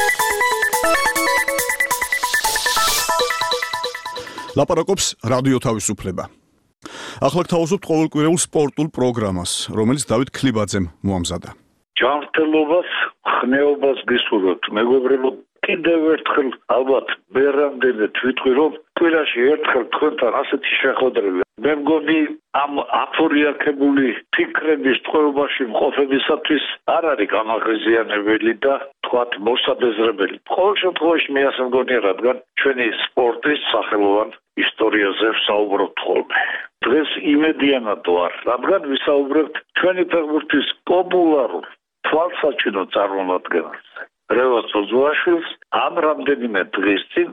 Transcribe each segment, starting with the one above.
ლაპარაკობს რადიო თავისუფლება. ახლა გთავაზობთ ყოველკვირეულ სპორტულ პროგრამას, რომელიც დავით ქლიბაძემ მოამზადა. ჯანმრთელობას, ხნეობას გისურვებთ, მეგობრებო, კიდევ ერთხელ ალბათ ბერამდენე თვითყვი რომ კვირაში ერთხელ თქვენთან ასეთი შეხვედრები. მე მგონი ამ აფორიაქებული ფიქრების ტყვეობაში მყოფებისათვის არ არის გამაღიზიანებელი და თქვათ მოსაბეზრებელი. ყოველ შემთხვევაში მე ასე მგონია, რადგან ჩვენი სპორტის სახელოვან ისტორიაზე ვსაუბრობთ ხოლმე. დღეს იმედიანად ვარ, რადგან ვისაუბრებთ ჩვენი ფეხბურთის პოპულარულ თვალსაჩინო წარმომადგენელს. რევაზ ოზუაშვილს ამ რამდენიმე დღის წინ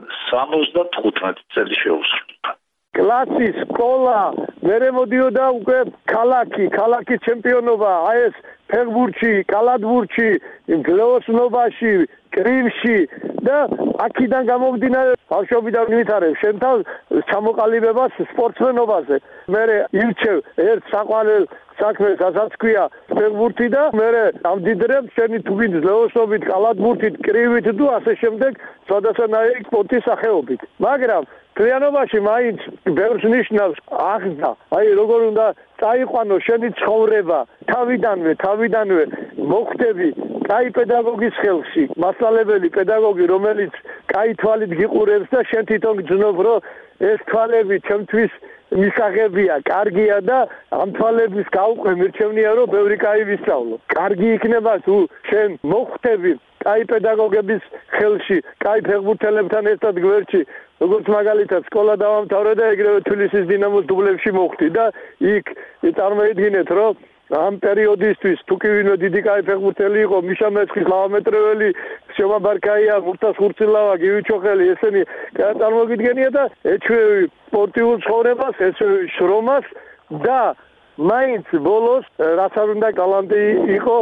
75 წელი შეუსრულდა. კლასი, სკოლა, მერე მოდიოდა უკვე ქალაქის ჩემპიონობა, აი ეს ფეხბურთში, კალათბურთში, გლეოსნობაში, კრივში და აქედან გამომდინარე ბავშვობიდან ვითარებ შენ თავს ჩამოყალიბებას სპორტსმენობაზე. მერე ირჩევ ერთ საყვარელ საქმეს, რასაც ქვია ფეხბურთი და მერე ამდიდრებ შენი თუგით გლეოსნობით, კალათბურთით, კრივით და ასე შემდეგ სხვადასხვანაირი სპორტის სახეობით. მაგრამ კრიანობაში მაინც ბევრს ნიშნავს აღზრდა. აი როგორ უნდა წაიყვანო შენი ცხოვრება თავიდანვე მოხდები კაი პედაგოგის ხელში, მასწავლებელი პედაგოგი, რომელიც კაი თვალით გიყურებს და შენ თვითონ გძნობ, რომ ეს თვალები ჩემთვის მისაღებია, კარგია და ამ თვალების გაუყვე მირჩევნია, რომ ბევრი კაი ვისწავლო. კარგი იქნება თუ შენ მოხდები კაი პედაგოგების ხელში, კაი ფეხბურთელებთან ერთად გვერდში, როგორც მაგალითად სკოლა დავამთავრე და ეგრევე თბილისის დინამოს დუბლებში მოხვდი და იქ წარმოიდგინეთ, რომ ამ პერიოდისთვის თუ კი ვინმე დიდი კაი ფეხბურთელი იყო, მიშა მეცხის, ლავამეტრეველი, ქსომა ბარკაია, მურტაზ ხურცილავა, გივი ჩოხელი, ესენი წარმოგიდგენია და ეჩვევი სპორტიულ ცხოვრებას, ეჩვევი შრომას და მაინც ბოლოს რაც არ უნდა ტალანტი იყო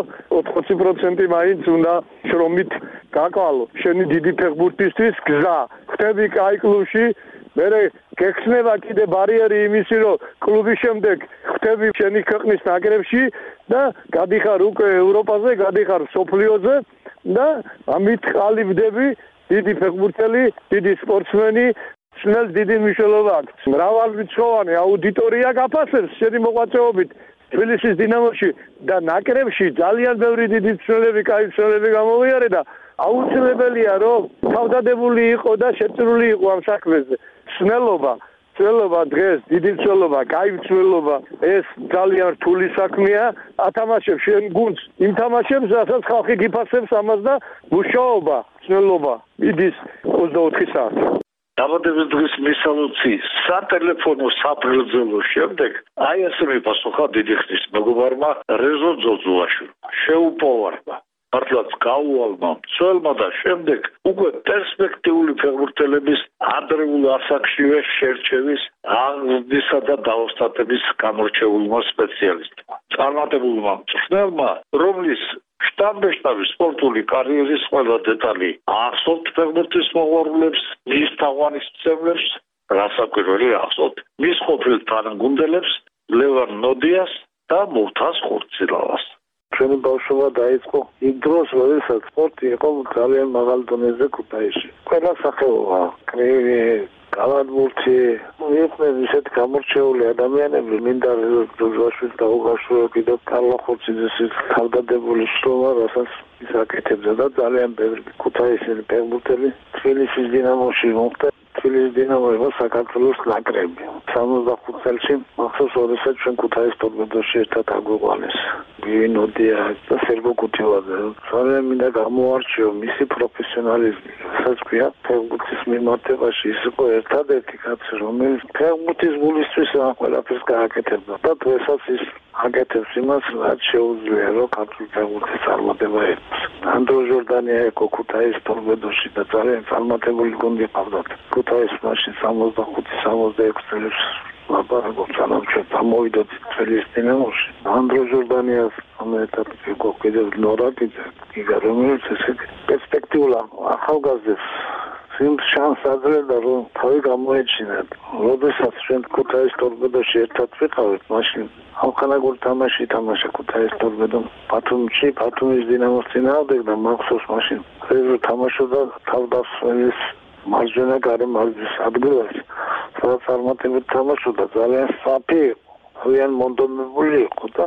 80% მაინც უნდა შრომით გაკვალო შენი დიდი ფეხბურთისთვის გზა ხტები კაი კლუბში მერე გეხსნება კიდე ბარიერი იმისი რომ კლუბის შემდეგ ხტები შენი ქვეყნის ნაკრებში და გადიხარ უკვე ევროპაზე გადიხარ სოფლიოზე და ამით ყალიბდები დიდი ფეხბურთელი დიდი სპორტსმენი სნელ დიდი მნიშვნელობა აქვს. მრავალრიცხოვანი აუდიტორია გაფასებს შენი მოღვაწეობით თბილისის დინამოში და ნაკრებში ძალიან ბევრი დიდი ცნობები, კაი ცნობები გამოვიარე და აუცილებელია რომ თავდადებული იყო და შეწირული იყო ამ საქმეზე. სნელობა დღეს დიდი ცნობობა, კაი ცნობობა ეს ძალიან რთული საქმეა. ათამაშებ შენ გუნდს იმ თამაშებს, რასაც ხალხი გიფასებს ამას და მუშაობა, ცნობობა იდის 24 საათი. დაბადების დღის მისალოცი სატელეფონო საფრთხილო შემდეგ აი ასე მიპასუხა დიდი ხნის მეგობარმა რეზო ძოძუაშვილმა შეუპოვარმა მართლაც გაუვალმა მცველმა და შემდეგ უკვე პერსპექტიული ფეხბურთელების ადრეულ ასაკშივე შერჩევის აღზრდისა და დაოსტატების გამორჩეულმა სპეციალისტმა წარმატებულმა მწვრთნელმა რომლის შტაბ-ბეშტაბის სპორტული კარიერის ყველა დეტალი ახსოვთ ფეხბურთის მოყვარულებს, მის თაყვანისმცემლებს, რასაკვირველი ახსოვთ მის ყოფილ თანაგუნდელებს, ლევან ნოდიას და მურთაზ ხურცილავას. ჩვენი ბავშვობა დაიწყო იმ დროს, როდესაც სპორტი იყო ძალიან მაღალ დონეზე ქუთაისში. ყველა სახეობა, კრივი, კალათბურთი, იყვნენ ისეთი გამორჩეული ადამიანები, მინდა ჟოჟუაშვილს დაუგაშურო კიდევ კარლო ხურციძის თავდადებული შრომა, რასაც ის აკეთებდა და ძალიან ბევრი ქუთაისელი ფეხბურთელი თბილისის დინამოში მოხვდა. თბილისის დინამო იყო საქართველოს ნაკრები. 65 წელში მახსოვს, როდესაც ჩვენ ქუთაის თორბედოში ერთად აგვიყვანეს. გინოდია და სერგო კუთილაძე. ძალიან მინდა გამოარჩიო მისი პროფესიონალიზმი. რასაც ქვია ფეხბურთის მიმართებაში ის იყო ერთადერთი კაცი, რომელიც ფეხბურთის გულისთვის ამ ყველაფერს გააკეთებდა და დღესაც ის აკეთებს იმას, რაც შეუძლია, რომ ქართული ფეხბურთის წარმატება იყოს. ანდრო ჟორდანია იყო ქუთაის თორბედოში და ძალიან წარმატებული გუნდი ყავდათ. ქუთაის მაშინ 65-66 წელს ლაპარაკობს, სანამ ჩვენ წამოვიდოთ თბილისის დინამოში. ანდრო ჟორდანიას ამერტად იყო კიდევ ნორაკიძე, რომელიც ესე პერსპექტიულ ახალგაზრდებს იმ შანსს აძლევდა რომ თავი გამოეჩინათ. როდესაც ჩვენ ქუთაის ტორპედოში ერთად ვიყავით, მაშინ ალხანაგური თამაში ითამაშა ქუთაის ტორპედომ ბათუმის დინამოს წინააღმდეგ და მახსოვს მაშინ რეზო თამაშობდა თავდასხმის მარჯვენა გარემარჯვის ადგილას, სადაც წარმატებით თამაშობდა, ძალიან საფი ძალიან მონდომებული იყო და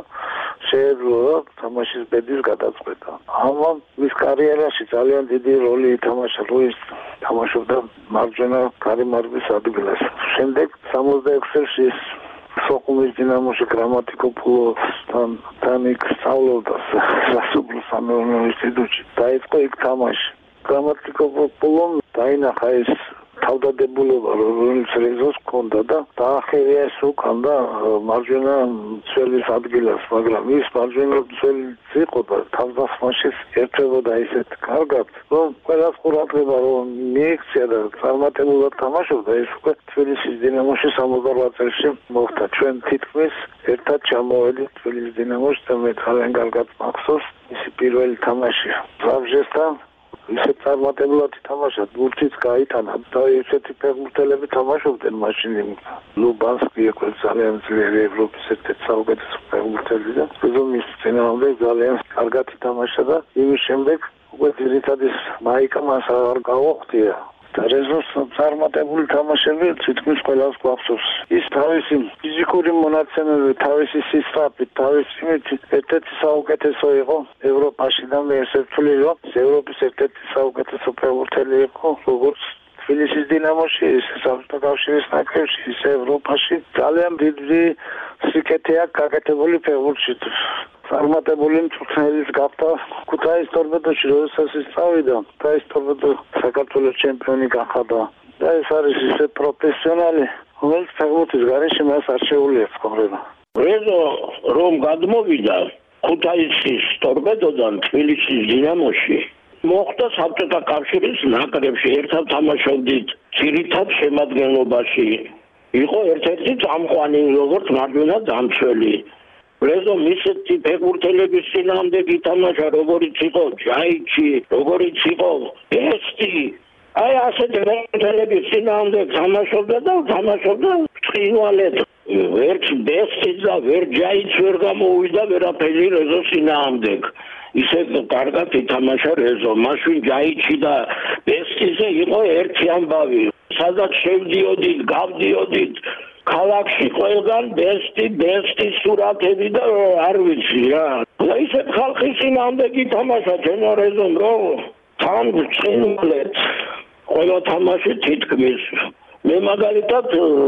შეეძლო თამაშის ბედის გადაწყვეტა. ამან მის კარიერაში ძალიან დიდი როლი ითამაშა, როის თამაშობდა მარჯვენა გარემარჯვის ადგილას. შემდეგ 66 წელს სოხუმის დინამოში გრამატიკოპულოსთან იქ სწავლობდა სასოფლო სამეურნეო ინსტიტუტში. დაიწყო იქ თამაში. გრამატიკოპულომ დაინახა ეს თავდადებულება, რომელიც რეზოს ჰქონდა და დაახევია ეს უკან და მარჯვენა მცველის ადგილას, მაგრამ ის მარჯვენა მცველიც იყო და თავდასხმაში ერთვებოდა ისეთ კარგად, რომ ყველას ყურადღება რომ მიექცია და წარმატებულად თამაშობდა, ეს უკვე თბილისის დინამოში 68 წელს მოხდა. ჩვენ თითქმის ერთად ჩამოვედით თბილისის დინამოში და მე ძალიან კარგად მახსოვს მისი პირველი თამაში. ზავჟესთან ისე წარმატებულად ითამაშა, ბურთიც გაიტანა და ესეთი ფეხბურთელები თამაშობდნენ მაშინ. ლუბანსკი იყო ძალიან ძლიერი ევროპის ერთ-ერთი საუკეთესო ფეხბურთელი და მის წინააღმდეგ ძალიან კარგად ითამაშა და იმის შემდეგ უკვე ძირითადი მაიკა მას არ გაუხდია. და რეზოს წარმატებული თამაშები თითქმის ყველას გვახსოვს. ის თავისი ფიზიკური მონაცემებით, თავისი სისწრაფით, თავისი ერთ-ერთი საუკეთესო იყო ევროპაში და მე ესე ვთვლი, რომ ევროპის ერთ-ერთი საუკეთესო ფეხბურთელი იყო, როგორც თბილისის დინამოში, ისე საბჭოთა კავშირის ნაკრებში, ისე ევროპაში. ძალიან დიდი სიკეთე აქვს გაკეთებული ფეხბურთში. წარმატებული მწვრთნელის გახდა ქუთაის ტორპედოში, როდესაც ის წავიდა. ქუთაის ტორპედო საქართველოს ჩემპიონი გახდა და ეს არის ისე პროფესიონალი, რომელიც ფეხბურთის გარეშე მას არ შეუძლია ცხოვრება. რეზო რომ გადმოვიდა ქუთაისის ტორპედოდან თბილისის დინამოში, მოხდა საბჭოთა კავშირის ნაკრებში, ერთად თამაშობდით ძირითად შემადგენლობაში. იყო ერთ-ერთი წამყვანი როგორც მარჯვენა დამცველი. რეზო მისეთი ფეხბურთელების წინააღმდეგ ითამაშა, როგორიც იყო ჯაიჩი, როგორიც იყო ესტი. აი ასეთი ფეხბურთელების წინააღმდეგ თამაშობდა და თამაშობდა ბრწყინვალედ. ერთ ბესტის და ვერ ჯაიჩს ვერ გამოვიდა ვერაფერი რეზოს წინააღმდეგ. ისე კარგად ითამაშა რეზო. მაშინ ჯაიჩი და ბესტიზე იყო ერთი ამბავი. სადაც შევდიოდით, გავდიოდით ქალაქში ყველგან ბესტის სურათები და არ ვიცი რა. და ისეთ ხალხის წინააღმდეგ ითამაშა ჩემო რეზომ, რომ თან ბრწყინვალედ ყველა თამაში თითქმის. მე მაგალითად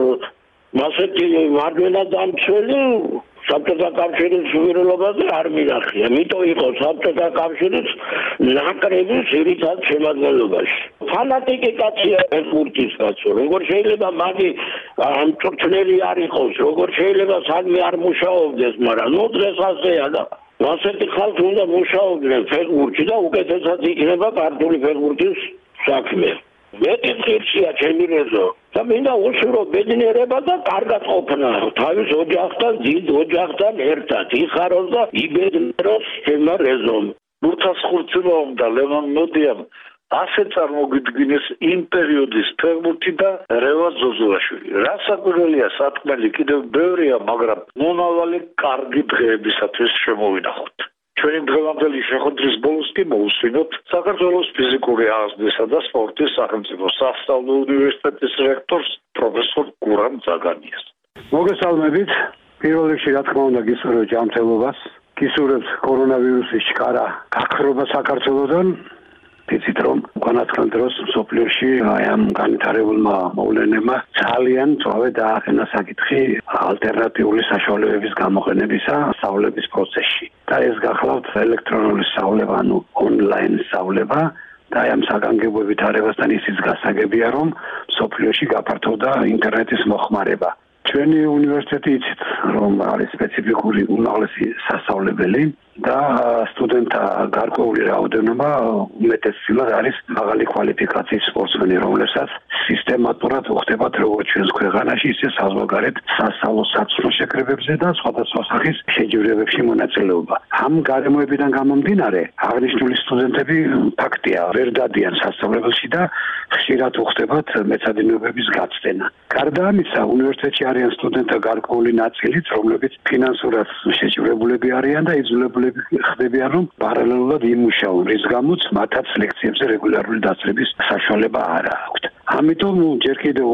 მასეთი მარჯვენა დამცველი საბჭოთა კავშირის უზრუნველობაზე არ მინახია. მითო იყო საბჭოთა კავშირის ნაკრების ძირითად შემადგენლობაში. ფანატიკი კაცია ფეხბურთის კაცო. როგორ შეიძლება მაგი მწვრთნელი არ იყოს, როგორ შეიძლება საქმე არ მუშაობდეს, მაგრამ ნუ დღეს ასეა და ასეთი ხალხი უნდა მუშაობდნენ ფეხბურთში და უკეთესად იქნება ქართული ფეხბურთის საქმე. მეტი ღირსია ჩემი რეზო და მინდა უსურო ბედნიერება და კარგად ყოფნა თავის ოჯახთან, დიდ ოჯახთან ერთად იხაროს და იბედნიეროს ჩემო რეზომ. ლუთას ხურცულოვამ და ლევან მოდიამ ასე წარმოგიდგინეს იმ პერიოდის ფეხბურთი და რევაზ ზოზუაშვილი. რასაკვირველია, სათქმელი კიდევ ბევრია, მაგრამ მომავალი კარგი დღეებისათვის შემოვინახოთ. ჩვენი დღევანდელი შეხვედრის ბოლოს კი მოусვინოთ საქართველოს ფიზიკური აღზრდისა და სპორტის სახელმწიფო სასწავლო უნივერსიტეტის რექტორს პროფესორ გურამ ძაგანიას. მოგესალმებით. პირველ რიგში რა თქმა უნდა გისურვებთ ჯანმრთელობას, გისურვებთ კორონავირუსის ჩქარა გაქრობა საქართველოსთან. ვიცით რომ უკანასკნელ დროს მსოფლიოში აი ამ განვითარებულმა მოვლენებმა ძალიან წვავე დააყენა საკითხი ალტერნატიული საშუალებების გამოყენებისა სწავლების პროცესში. და ეს გახლავთ ელექტრონული სწავლება, ანუ ონლაინ სწავლება და აი ამ საგანგებო ვითარებასთან ისიც გასაგებია, რომ მსოფლიოში გაფართოვდა ინტერნეტის მოხმარება. ჩვენი უნივერსიტეტი იცით, რომ არის სპეციფიკური უმაღლესი სასწავლებელი და სტუდენტთა გარკვეული რაოდენობა უმეტესწილად არის მაღალი კვალიფიკაციის სპორტსმენი, რომლებსაც სისტემატურად უხდებათ როგორც ჩვენს ქვეყანაში, ისე საზღვარგარეთ სასწავლო საცდელ შეკრებებზე და სხვადასხვა სახის შეჯიბრებებში მონაწილეობა. ამ გარემოებიდან გამომდინარე, აღნიშნული სტუდენტები ფაქტია, ვერ დადიან სასწავლებელში და ხშირად უხდებათ მეცადინეობების გაცდენა. გარდა ამისა, უნივერსიტეტში არიან სტუდენტთა გარკვეული ნაწილიც, რომლებიც ფინანსურად შეჭირებულები არიან და იძულებულები ხდებიან, რომ პარალელურად იმუშაონ, რის გამოც მათაც ლექციებზე რეგულარული დასწრების საშუალება არ აქვთ. ამიტომ ჯერ კიდევ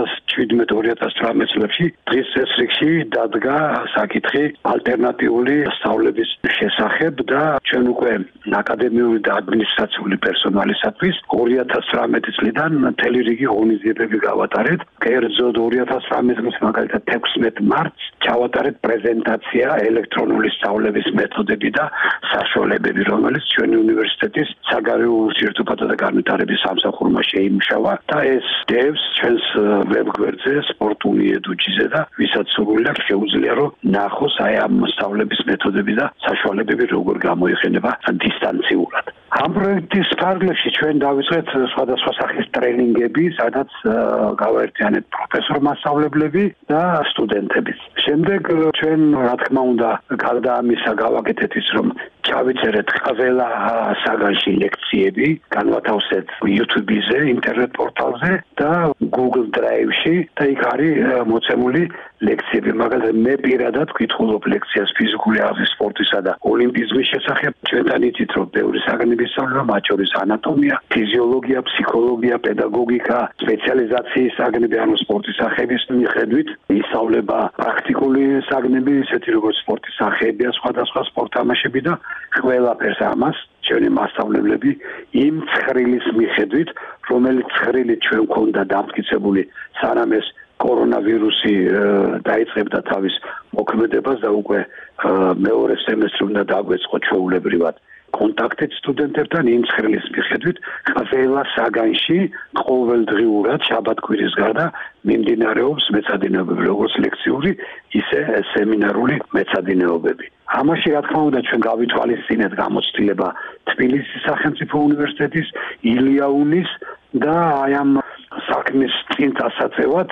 2017-2018 წლებში დღის წესრიგში დადგა საკითხი ალტერნატიული სწავლების შესახებ და ჩვენ უკვე აკადემიური და ადმინისტრაციული პერსონალისათვის 2018 წლიდან მთელი რიგი ღონისძიებები გავატარეთ. კერძოდ 2018 წლის მაგალითად 16 მარტს ჩავატარეთ პრეზენტაცია ელექტრონული სწავლების მეთოდები და საშუალებები, რომელიც ჩვენი უნივერსიტეტის საგარეო ურთიერთობათა და განვითარების სამსახურმა შეიმუშავა და ეს დევს ჩვენს ვებგვერდზე sport.edu.gz და ვისაც სურვილი აქვს შეუძლია რომ ნახოს აი ამ სწავლების მეთოდები და საშუალებები როგორ გამოიყენება დისტანციურად. ამ პროექტის ფარგლებში ჩვენ დავიწყეთ სხვადასხვა სახის ტრენინგები, სადაც გავაერთიანეთ პროფესორ-მასწავლებლები და სტუდენტებიც. შემდეგ ჩვენ რა თქმა უნდა გარდა ამისა გავაკეთეთ ის რომ ჩავიწერეთ ყველა საგანში ლექციები, განვათავსეთ YouTube-ზე, ინტერნეტ პორტალზე და Google Drive-ში და იქ არის მოცემული ლექციები. მაგალითად, მე პირადად ვკითხულობ ლექციას ფიზიკური აღზრდის სპორტისა და ოლიმპიზმის შესახებ. ჩვენთან იცით, რომ ბევრი საგნები ისწავლება, მათ შორის ანატომია, ფიზიოლოგია, ფსიქოლოგია, პედაგოგიკა, სპეციალიზაციის საგნები, ანუ სპორტის სახების მიხედვით ისწავლება პრაქტიკული საგნები, ისეთი როგორც სპორტის სახეებია, სხვადასხვა სპორტ თამაშები და ყველაფერს ამას ჩვენი მასწავლებლები იმ ცხრილის მიხედვით, რომელიც ცხრილი ჩვენ გვქონდა დამტკიცებული სანამ ეს კორონავირუსი დაიწყებდა თავის მოქმედებას და უკვე მეორე სემესტრი უნდა დაგვეწყო ჩვეულებრივად კონტაქტით სტუდენტებთან იმ ცხრილის მიხედვით ყველა საგანში ყოველდღიურად შაბათ-კვირის გარდა მიმდინარეობს მეცადინეობები, როგორც ლექციური, ისე სემინარული მეცადინეობები. ამაში რა თქმა უნდა ჩვენ გავითვალისწინეთ გამოცდილება თბილისის სახელმწიფო უნივერსიტეტის, ილიაუნის და აი ამ საქმის წინ დასაწევად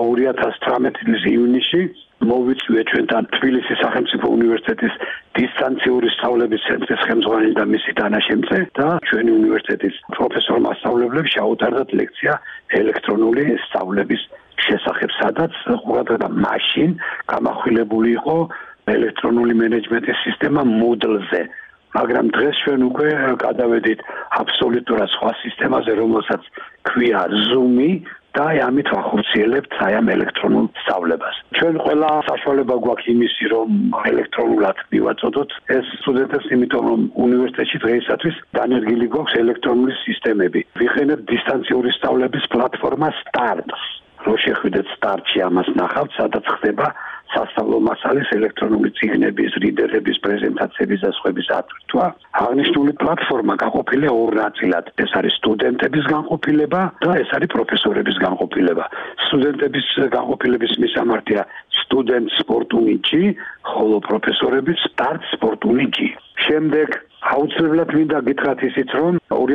2018 წლის ივნისში მოვიწვიეთ ჩვენთან თბილისის სახელმწიფო უნივერსიტეტის დისტანციური სწავლების ცენტრის ხელმძღვანელი და მისი თანაშემწე და ჩვენი უნივერსიტეტის პროფესორ-მასწავლებლებს ჩაუტარდათ ლექცია ელექტრონული სწავლების შესახებ, სადაც ყურადღება მაშინ გამახვილებული იყო ელექტრონული მენეჯმენტის სისტემა Moodle-ზე. მაგრამ დღეს ჩვენ უკვე გადავედით აბსოლუტურად სხვა სისტემაზე, რომელსაც ქვია Zoom-ი და ამით ვახორციელებთ აი ამ ელექტრონულ სწავლებას. ჩვენ ყველა საშუალება გვაქვს იმისი, რომ ელექტრონულად მივაწოდოთ ეს სტუდენტებს, იმიტომ რომ უნივერსიტეტში დღეისათვის დანერგილი გვაქვს ელექტრონული სისტემები. ვიყენებთ დისტანციური სწავლების პლატფორმა Start-ს. რო შეხვიდეთ Start-ში ამას ნახავთ, სადაც ხდება სასწავლო მასალის ელექტრონული წიგნების, რიდერების, პრეზენტაციების და სხვების ატვირთვა. აღნიშნული პლატფორმა გაყოფილია ორ ნაწილად. ეს არის სტუდენტების განყოფილება და ეს არის პროფესორების განყოფილება. სტუდენტების განყოფილების მისამართია student.sport.ug, ხოლო პროფესორების start.sport.ug. შემდეგ აუცილებლად მინდა გითხრათ ისიც, რომ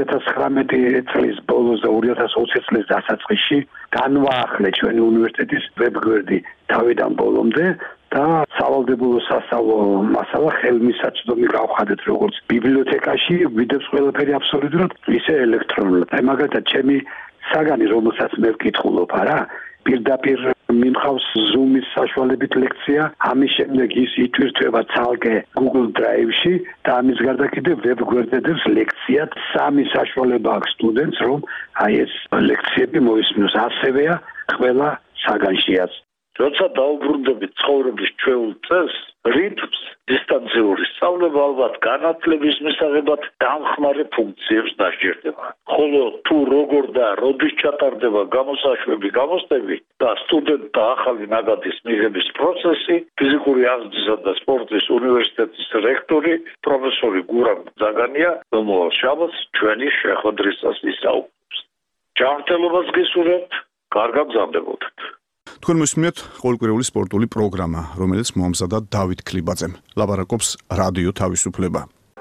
2019 წლის ბოლოს და 2020 წლის დასაწყისში განვაახლე ჩვენი უნივერსიტეტის ვებგვერდი თავიდან ბოლომდე და სავალდებულო სასწავლო მასალა ხელმისაწვდომი გავხადეთ როგორც ბიბლიოთეკაში, ვიდეოს ყველაფერი აბსოლუტურად, ისე ელექტრონულად. აი მაგალითად ჩემი საგანი, რომელსაც მე ვკითხულობ, არა, პირდაპირ მიმხავს Zoom-ის საშუალებით ლექცია, ამის შემდეგ ის იტვირთვება ცალკე Google Drive-ში და ამის გარდა კიდევ ვებგვერდებს ლექციად. სამი საშუალება აქვს სტუდენტს, რომ აი ეს ლექციები მოისმინოს. ასევეა ყველა საგანშიაც. როცა დაუბრუნდებით ცხოვრების ჩვეულ წესს, რიტმს, დისტანციური სწავლება ალბათ განათლების მისაღებად დამხმარე ფუნქციებს დასჭირდება. ხოლო თუ როგორ და როდის ჩატარდება გამოსაშვები, გამოსტები და სტუდენტთა ახალი ნაგადის მიღების პროცესი, ფიზიკური აღზრდისა და სპორტის უნივერსიტეტის რექტორი პროფესორი გურამ ზაგანია მომავალ შაბათს ჩვენი შეხვედრისას ისაუბრებს. ჯანმრთელობას გისურვებთ, კარგად გზავნებოდეთ. თქვენ მოსმენთ ყოველკვირეული სპორტული პროგრამა, რომელიც მოამზადა დავით ქლიბაძემ. ლაპარაკობს რადიო თავისუფლება.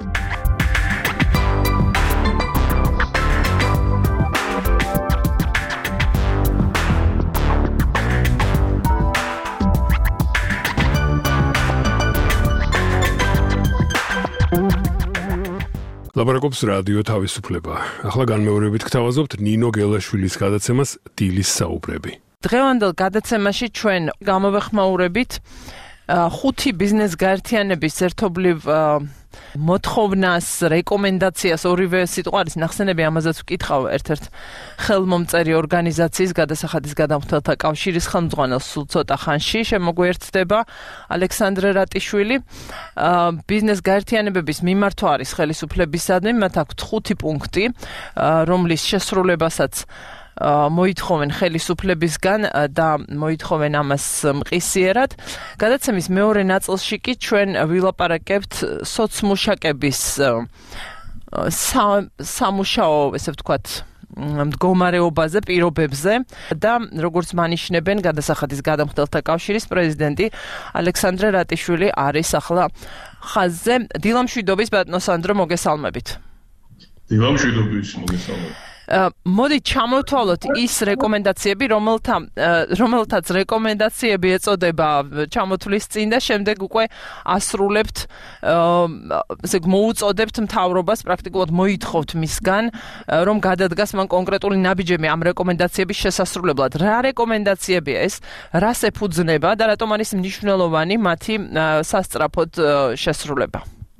ლაპარაკობს რადიო თავისუფლება. ახლა განმეორებით გთავაზობთ ნინო გელაშვილის გადაცემას დილის საუბრები. დღევანდელ გადაცემაში ჩვენ გამოვეხმაურებით 5 ბიზნეს გაერთიანების ერთობლივ მოთხოვნას, რეკომენდაციას, ორივე სიტყვა არის ნახსენები, ამაზეც ვკითხავ ერთ-ერთ ხელმომწერი ორგანიზაციის გადასახადის გადამხდელთა კავშირის ხელმძღვანელს სულ ცოტა ხანში შემოგვიერთდება ალექსანდრე რატიშვილი. ბიზნეს გაერთიანებების მიმართვა არის ხელისუფლებისადმი, მათ აქვთ 5 პუნქტი, რომლის შესრულებასაც მოითხოვენ ხელისუფლებისგან და მოითხოვენ ამას მყისიერად. გადაცემის მეორე ნაწილში კი ჩვენ ვილაპარაკებთ სოცმუშაკების სამუშაო, ესე ვთქვათ, მდგომარეობაზე, პირობებზე და როგორც მანიშნებენ გადასახადის გადამხდელთა კავშირის პრეზიდენტი ალექსანდრე რატიშვილი არის ახლა ხაზზე. დილამშვიდობის ბატონო სანდრო, მოგესალმებით. დილამშვიდობის, მოგესალმებით. მოდი ჩამოვთვალოთ ის რეკომენდაციები, რომელთაც რეკომენდაციები ეწოდება ჩამოთვლის წინ და შემდეგ უკვე ასრულებთ, ესე მოუწოდებთ მთავრობას, პრაქტიკულად მოითხოვთ მისგან, რომ გადადგას მან კონკრეტული ნაბიჯები ამ რეკომენდაციების შესასრულებლად. რა რეკომენდაციებია ეს, რას ეფუძნება და რატომ არის მნიშვნელოვანი მათი სასწრაფოდ შესრულება?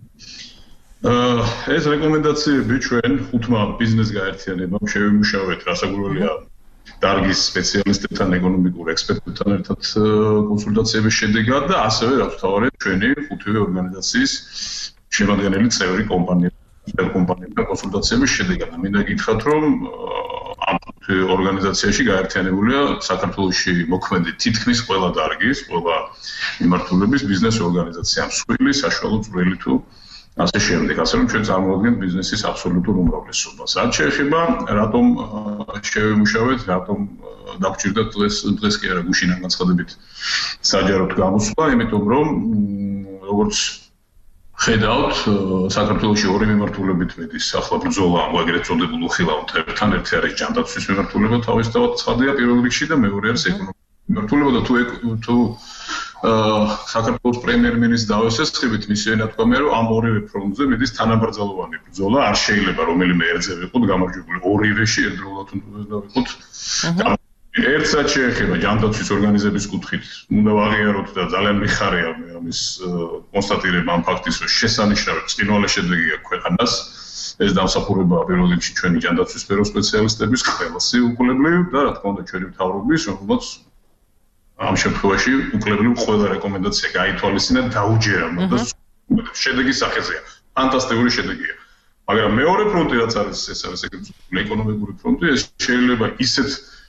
ეს რეკომენდაციები ჩვენ 5 ბიზნეს გაერთიანებამ შევიმუშავეთ, რასაკვირველია დარგის სპეციალისტებთან, ეკონომიკურ ექსპერტებთან ერთად კონსულტაციების შედეგად და ასევე რაც თავარი ჩვენი 5 ორგანიზაციის შემადგენელი წევრი კომპანიებთან კონსულტაციების შედეგად. მინდა გითხრათ, რომ ამ 5 ორგანიზაციაში გაერთიანებულია საქართველოში მოქმედი თითქმის ყველა დარგის, ყველა მიმართულების ბიზნეს ორგანიზაცია, მსხვილი, საშუალო, წვრილი თუ ასე შემდეგ, ასე რომ ჩვენ წარმოვადგენთ ბიზნესის აბსოლუტურ უმრავლესობას. რაც შეეხება, რატომ შევიმუშავეთ, რატომ დაგვჭირდა დღეს კი არა გუშინან განცხადებით საჯაროდ გამოსვლა, იმიტომ რომ როგორც ხედავთ, საქართველოში 2 მიმართულებით მედის ახლა ბრძოლა ამ ეგრეთ წოდებულ უხილავთებთან, ერთი არის ჯანდაცვის მიმართულება, თავისთავად ცხადია პირველ რიგში და მეორე არის ეკონომიკური მიმართულება და თუ საქართველოს პრემიერ-მინისტრს დავესწრებით, მისი ენათქვამია, რომ ამ ორივე ფრონტზე მიდის თანაბრძოლოვანი ბრძოლა, არ შეიძლება რომელიმე ერთზე ვიყოთ გამარჯვებული, ორივეში ერთდროულად უნდა ვიყოთ. ერთსაც შეეხება ჯანდაცვის ორგანიზების კუთხით, უნდა ვაღიაროთ და ძალიან მიხარია ამის კონსტატირება ამ ფაქტის, რომ შესანიშნავად ბრწყინვალე შედეგი აქვს ქვეყანას. ეს დამსახურება პირველ რიგში ჩვენი ჯანდაცვის სფეროს სპეციალისტების, ყველასი უკვლებლივ და რა თქმა უნდა ჩვენი მთავრობის, რომელსაც ამ შემთხვევაში უკვლებლივ ყველა რეკომენდაცია გაითვალისწინა და დაუჯერა და შედეგის სახეზეა. ფანტასტიკური შედეგია. მაგრამ მეორე ფრონტი რაც არის, ეს არის ეკონომიკური ფრონტი, ეს შეიძლება ისეთ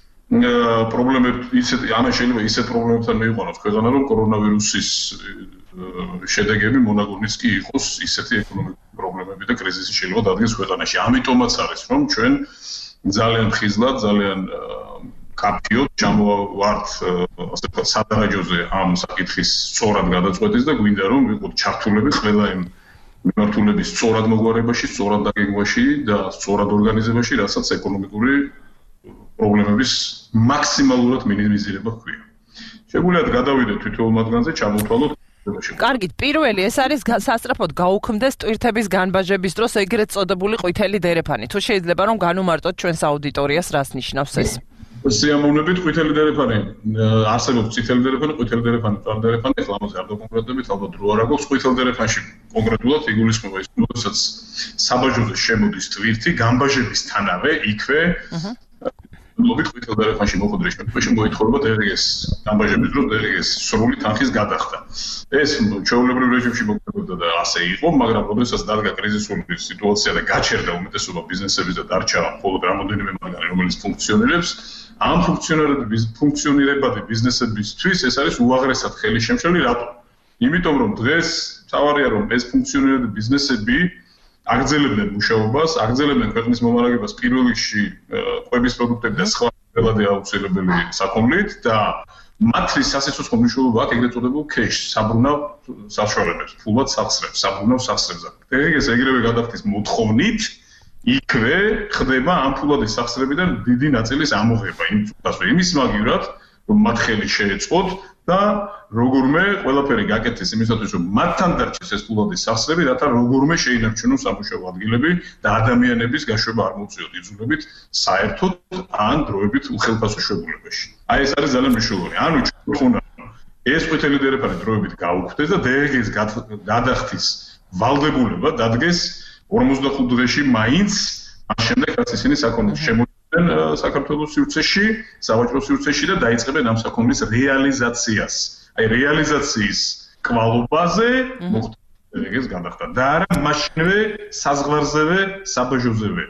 პრობლემებთან მიიყვანოს ქვეყანა, რომ კორონავირუსის შედეგები მონაგონიც კი იყოს ისეთი ეკონომიკური პრობლემები და კრიზისი შეიძლება დადგეს ქვეყანაში. ამიტომაც არის, რომ ჩვენ ძალიან ხიზლად, ძალიან კაფიოთ ჩამოვართ, ასე ვთქვათ, სადარაჯოზე ამ საკითხის სწორად გადაწყვეტის და გვინდა რომ ვიყოთ ჩართულები ყველა იმ მიმართულების სწორად მოგვარებაში, სწორად დაგეგმვაში და სწორად ორგანიზებაში, რასაც ეკონომიკური პრობლემების მაქსიმალურად მინიმიზირება ჰქვია. შეგვიძლია გადავიდეთ თითოეულ მათგანზე, ჩამოვთვალოთ. კარგით, პირველი ეს არის სასწრაფოდ გაუქმდეს ტვირთების განბაჟების დროს ეგრეთ წოდებული ყვითელი დერეფანი. თუ შეიძლება რომ განუმარტოთ ჩვენს აუდიტორიას, რას ნიშნავს ეს? სიამოვნებით ყვითელი დერეფანი, არსებობს წითელი დერეფანი, ყვითელი დერეფანი, მწვანე დერეფანი, ახლა ამაზე არ დაკონკრეტებით, ალბათ დრო არ აქვს. ყვითელ დერეფანში კონკრეტულად იგულისხმება ის, როდესაც საბაჟოზე შემოდის ტვირთი, განბაჟებისთანავე იქვე ლობით ყვითელ დერეფანში მოხდრის შემთხვევაში მოითხოვება დერეგეს განბაჟების დროს დერეგეს სრული თანხის გადახდა. ეს ჩვეულებრივ რეჟიმში მოხდებოდა და ასე იყო, მაგრამ როდესაც დადგა კრიზისული სიტუაცია და გაჩერდა უმეტესობა ბიზნესების და დარჩა მხოლოდ რამოდენიმე მანქანა, რომელიც ფუნქციონირებს, ამ ფუნქციონირებადი ბიზნესებისთვის ეს არის უაღრესად ხელისშემშელი. რატომ? იმიტომ რომ დღეს თავარია რომ ეს ფუნქციონირებადი ბიზნესები აგრძელებდნენ მუშაობას, აგრძელებდნენ ქვეყნის მომარაგებას პირველ რიგში კვების პროდუქტები და სხვა ყველაზე აუცილებელი საქონლით და მათი სასიცოცხლო მნიშვნელობა აქვს ეგრეთ წოდებულ cash, საბრუნავ საშუალებებს, ფულად სახსრებს, საბრუნავ სახსრებს. ეს ეგრევე გადახდის მოთხოვნით, იქვე ხდება ამ ფულადის სახსრებიდან დიდი ნაწილის ამოღება იმ წუთას, იმის მაგივრად, რომ მათ ხელი შეეწყოთ და როგორმე ყველაფერი გაკეთდეს იმისათვის, რომ მათთან დარჩეს ეს ფულადის სახსრები, რათა როგორმე შეინარჩუნოს სამუშაო ადგილები და ადამიანების გაშვება არ მოუწიოთ იძულებით საერთოდ ან დროებით უხელფასო შეებულებაში. აი ეს არის ძალიან მნიშვნელოვანი. ანუ ჩვენ ეს ყვითელი დერეფანი დროებით გაუქმდეს და დღეს გადახდის ვალდებულება დადგეს 45 დღეში მაინც ამ შემდეგ რაც ისინი საქონელს შემოწმენ საქართველოს სივრცეში, სავაჭრო სივრცეში და დაიწყებენ ამ საქონლის რეალიზაციას. აი რეალიზაციის კვალობაზე მოხდეს გადახდა და არა მაშინვე საზღვარზევე, საბაჟოზევე.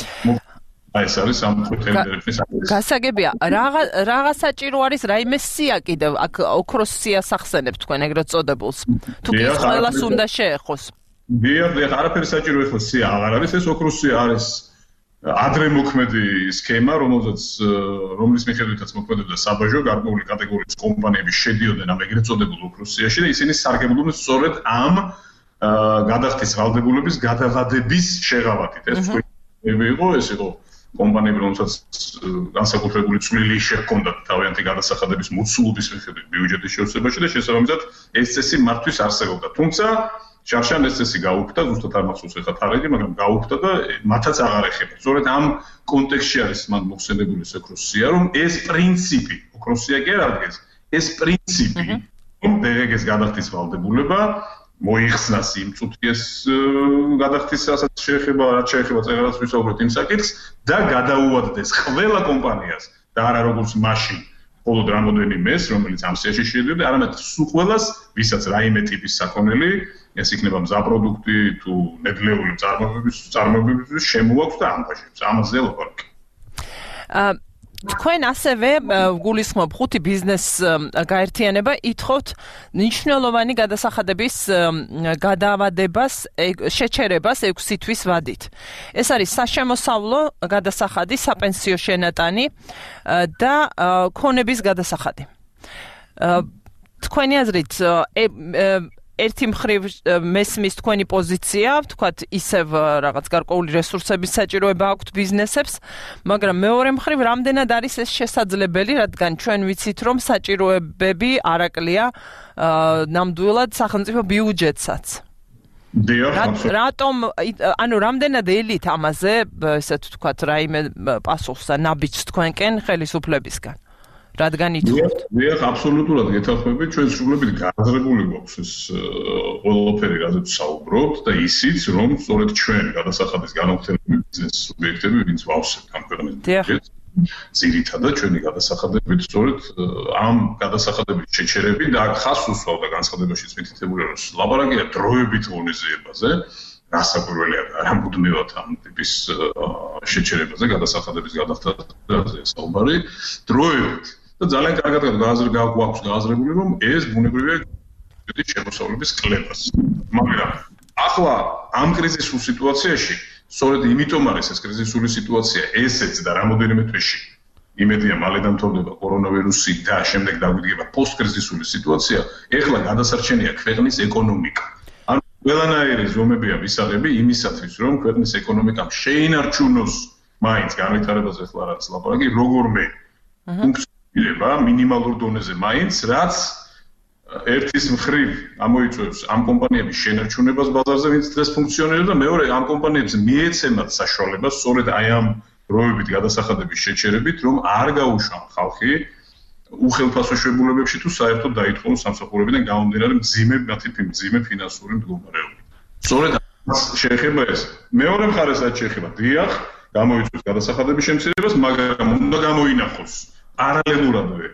აი ეს არის ამ ყვითელი დერეფნის არის. გასაგებია, რაღა საჭირო არის რაიმე სია კიდევ აქ ოქროს სიას ახსენებთ თქვენ ეგრეთ წოდებულს. თუ კი ყველას უნდა შეეხოს. დიახ, არაფერი საჭირო ეხლა სია აღარ არის, ეს ოქროს სია არის ადრე მოქმედი სქემა, რომლის მიხედვითაც მოქმედებდა საბაჟო გარკვეული კატეგორიის კომპანიები შედიოდნენ ამ ეგრეთ წოდებულ ოქროს სიაში და ისინი სარგებლობდნენ სწორედ ამ გადახდის ვალდებულების გადაღადების შეღავათით. ეს იყო, ეს იყო კომპანიები, რომელსაც განსაკუთრებული წვლილი შეჰქონდათ თავიანთი გადასახადების მოცულობის მიხედვით ბიუჯეტის შევსებაში და შესაბამისად ეს წესი მართვის არსებობდა. თუმცა შარშან ეს წესი გაუქმდა, ზუსტად არ მახსოვს ეხლა თარიღი, მაგრამ გაუქმდა და მათაც აღარ ეხება. სწორედ ამ კონტექსტში არის მან მოხსენებული ოქროს სია, რომ ეს პრინციპი, ოქროს სია კი არ აღდგეს, ეს პრინციპი, რომ დღეს გადახდის ვალდებულება მოიხსნას იმ წუთის გადახდის რასაც შეეხება, რაც შეეხება წერილს ვისაუბრეთ იმ საკითხს და გადაუვადდეს ყველა კომპანიას და არა როგორც მაშინ მხოლოდ რამოდენიმეს, რომელიც ამ სიაში შედიოდა, არამედ სულ ყველას, ვისაც რაიმე ტიპის საქონელი, ეს იქნება მზა პროდუქტი თუ ნედლეული წარმოებების შემოაქვს და ამბაჟებს. ამაზე ლაპარაკი. თქვენ ასევე გულისხმობ ხუთი ბიზნეს გაერთიანება ითხოვთ მნიშვნელოვანი გადასახადების გადაავადებას შეჩერებას 6 თვის ვადით. ეს არის საშემოსავლო გადასახადი, საპენსიო შენატანი და ქონების გადასახადი. თქვენი აზრით ერთი მხრივ მესმის თქვენი პოზიცია, ვთქვათ, ისევ რაღაც გარკვეული რესურსების საჭიროება აქვთ ბიზნესებს, მაგრამ მეორე მხრივ რამდენად არის ეს შესაძლებელი, რადგან ჩვენ ვიცით, რომ საჭიროებები არაკლია ნამდვილად სახელმწიფო ბიუჯეტსაც. რატომ, ანუ რამდენად ელით ამაზე, ესეთ ვთქვათ, რაიმე პასუხს და ნაბიჯს თქვენკენ ხელისუფლებისგან? რადგან ითხოვთ? დიახ, აბსოლუტურად გეთანხმებით, ჩვენ სრულებით გააზრებული გვაქვს ეს ყველაფერი, რაზეც საუბრობთ და ისიც, რომ სწორედ ჩვენ გადასახადის განავრცელებელი ბიზნეს სუბიექტები, ვინც ვავსებთ ამ ქვეყნის ბიუჯეტს, ძირითადად ჩვენი გადასახადებით, სწორედ ამ გადასახადების შეჩერები და აქ ხაზს უსვავდა განცხადებაშიც მითითებული, რომ ლაპარაკია დროებით ღონისძიებაზე, რასაკვირველია და არა მუდმივად ამ ტიპის შეჩერებაზე, გადასახადების გადახდაზე საუბარი, დროებით. და ძალიან კარგად გვაქვს გააზრებული, რომ ეს ბუნებრივია ბიუჯეტის შემოსავლების კლებას. მაგრამ ახლა ამ კრიზისულ სიტუაციაში, სწორედ იმიტომ არის ეს კრიზისული სიტუაცია, ესეც და რამოდენიმე თვეში იმედია მალე დამთავრდება კორონავირუსი და შემდეგ დაგვიდგება პოსტკრიზისული სიტუაცია, ეხლა გადასარჩენია ქვეყნის ეკონომიკა. ანუ ყველანაირი ზომებია მისაღები იმისათვის, რომ ქვეყნის ეკონომიკამ შეინარჩუნოს მაინც განვითარებაზე ახლა რაც ლაპარაკი, როგორმე ფუნქციონირება მინიმალურ დონეზე მაინც, რაც ერთის მხრივ ამოიწევს ამ კომპანიების შენარჩუნებას ბაზარზე, ვინც დღეს ფუნქციონირებს და მეორე ამ კომპანიებს მიეცემათ საშუალებას სწორედ აი ამ დროებით გადასახადების შეჩერებით, რომ არ გაუშვან ხალხი უხელფასო შეებულებებში თუ საერთოდ დაითხოვონ სამსახურებიდან გამომდინარე მძიმე ფინანსური მდგომარეობით. სწორედ შეეხება ეს. მეორე მხარესაც შეეხება. დიახ, გამოიწვევს გადასახადების შემცირებას, მაგრამ უნდა გამოინახოს პარალელურადვე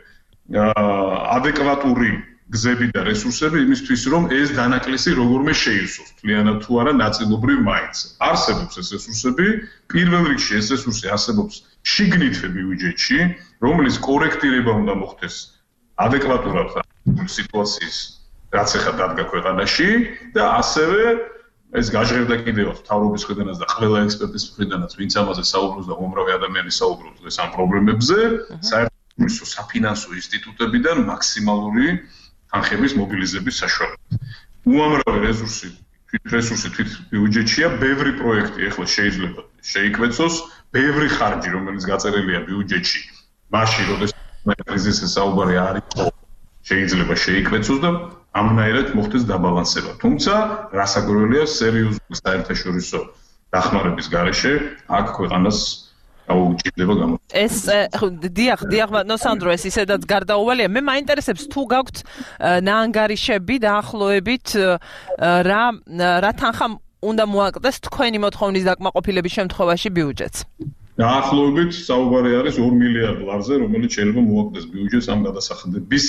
ადეკვატური გზები და რესურსები იმისთვის, რომ ეს დანაკლისი როგორმე შეივსოს, მთლიანად თუ არა ნაწილობრივ მაინც. არსებობს ეს რესურსები, პირველ რიგში ეს რესურსი არსებობს შიგნითვე ბიუჯეტში, რომლის კორექტირება უნდა მოხდეს ადეკვატურად სიტუაციის, რაც ახლა დადგა ქვეყანაში და ასევე ეს გაჟღერდა კიდევ მთავრობის მხრიდანაც და ყველა ექსპერტის მხრიდანაც, ვინც ამაზე საუბრობს და უმრავი ადამიანი საუბრობს დღეს ამ პრობლემებზე, საერთოდ საფინანსო ინსტიტუტებიდან მაქსიმალური თანხების მობილიზების საშუალებით. უამრავი რესურსი თვით ბიუჯეტშია, ბევრი პროექტი ახლა შეიძლება შეიკვეცოს, ბევრი ხარჯი, რომელიც გაწერილია ბიუჯეტში, მაშინ როდესაც კრიზისის საუბარი არ იყო, შეიძლება შეიკვეცოს და ამნაირად მოხდეს დაბალანსება. თუმცა, რასაკვირველია, სერიოზული საერთაშორისო დახმარების გარეშე აქ ქვეყანას აუჭირდება გამოწვევა. ეს დიახ, ნოსანდრო, ეს ისედაც გარდაუვალია. მე მაინტერესებს თუ გაქვთ ნაანგარიშები დაახლოებით რა თანხა უნდა მოაკლდეს თქვენი მოთხოვნის დაკმაყოფილების შემთხვევაში ბიუჯეტს. დაახლოებით საუბარი არის 2 მილიარდ ლარზე, რომელიც შეიძლება მოაკლდეს ბიუჯეტს ამ გადასახადების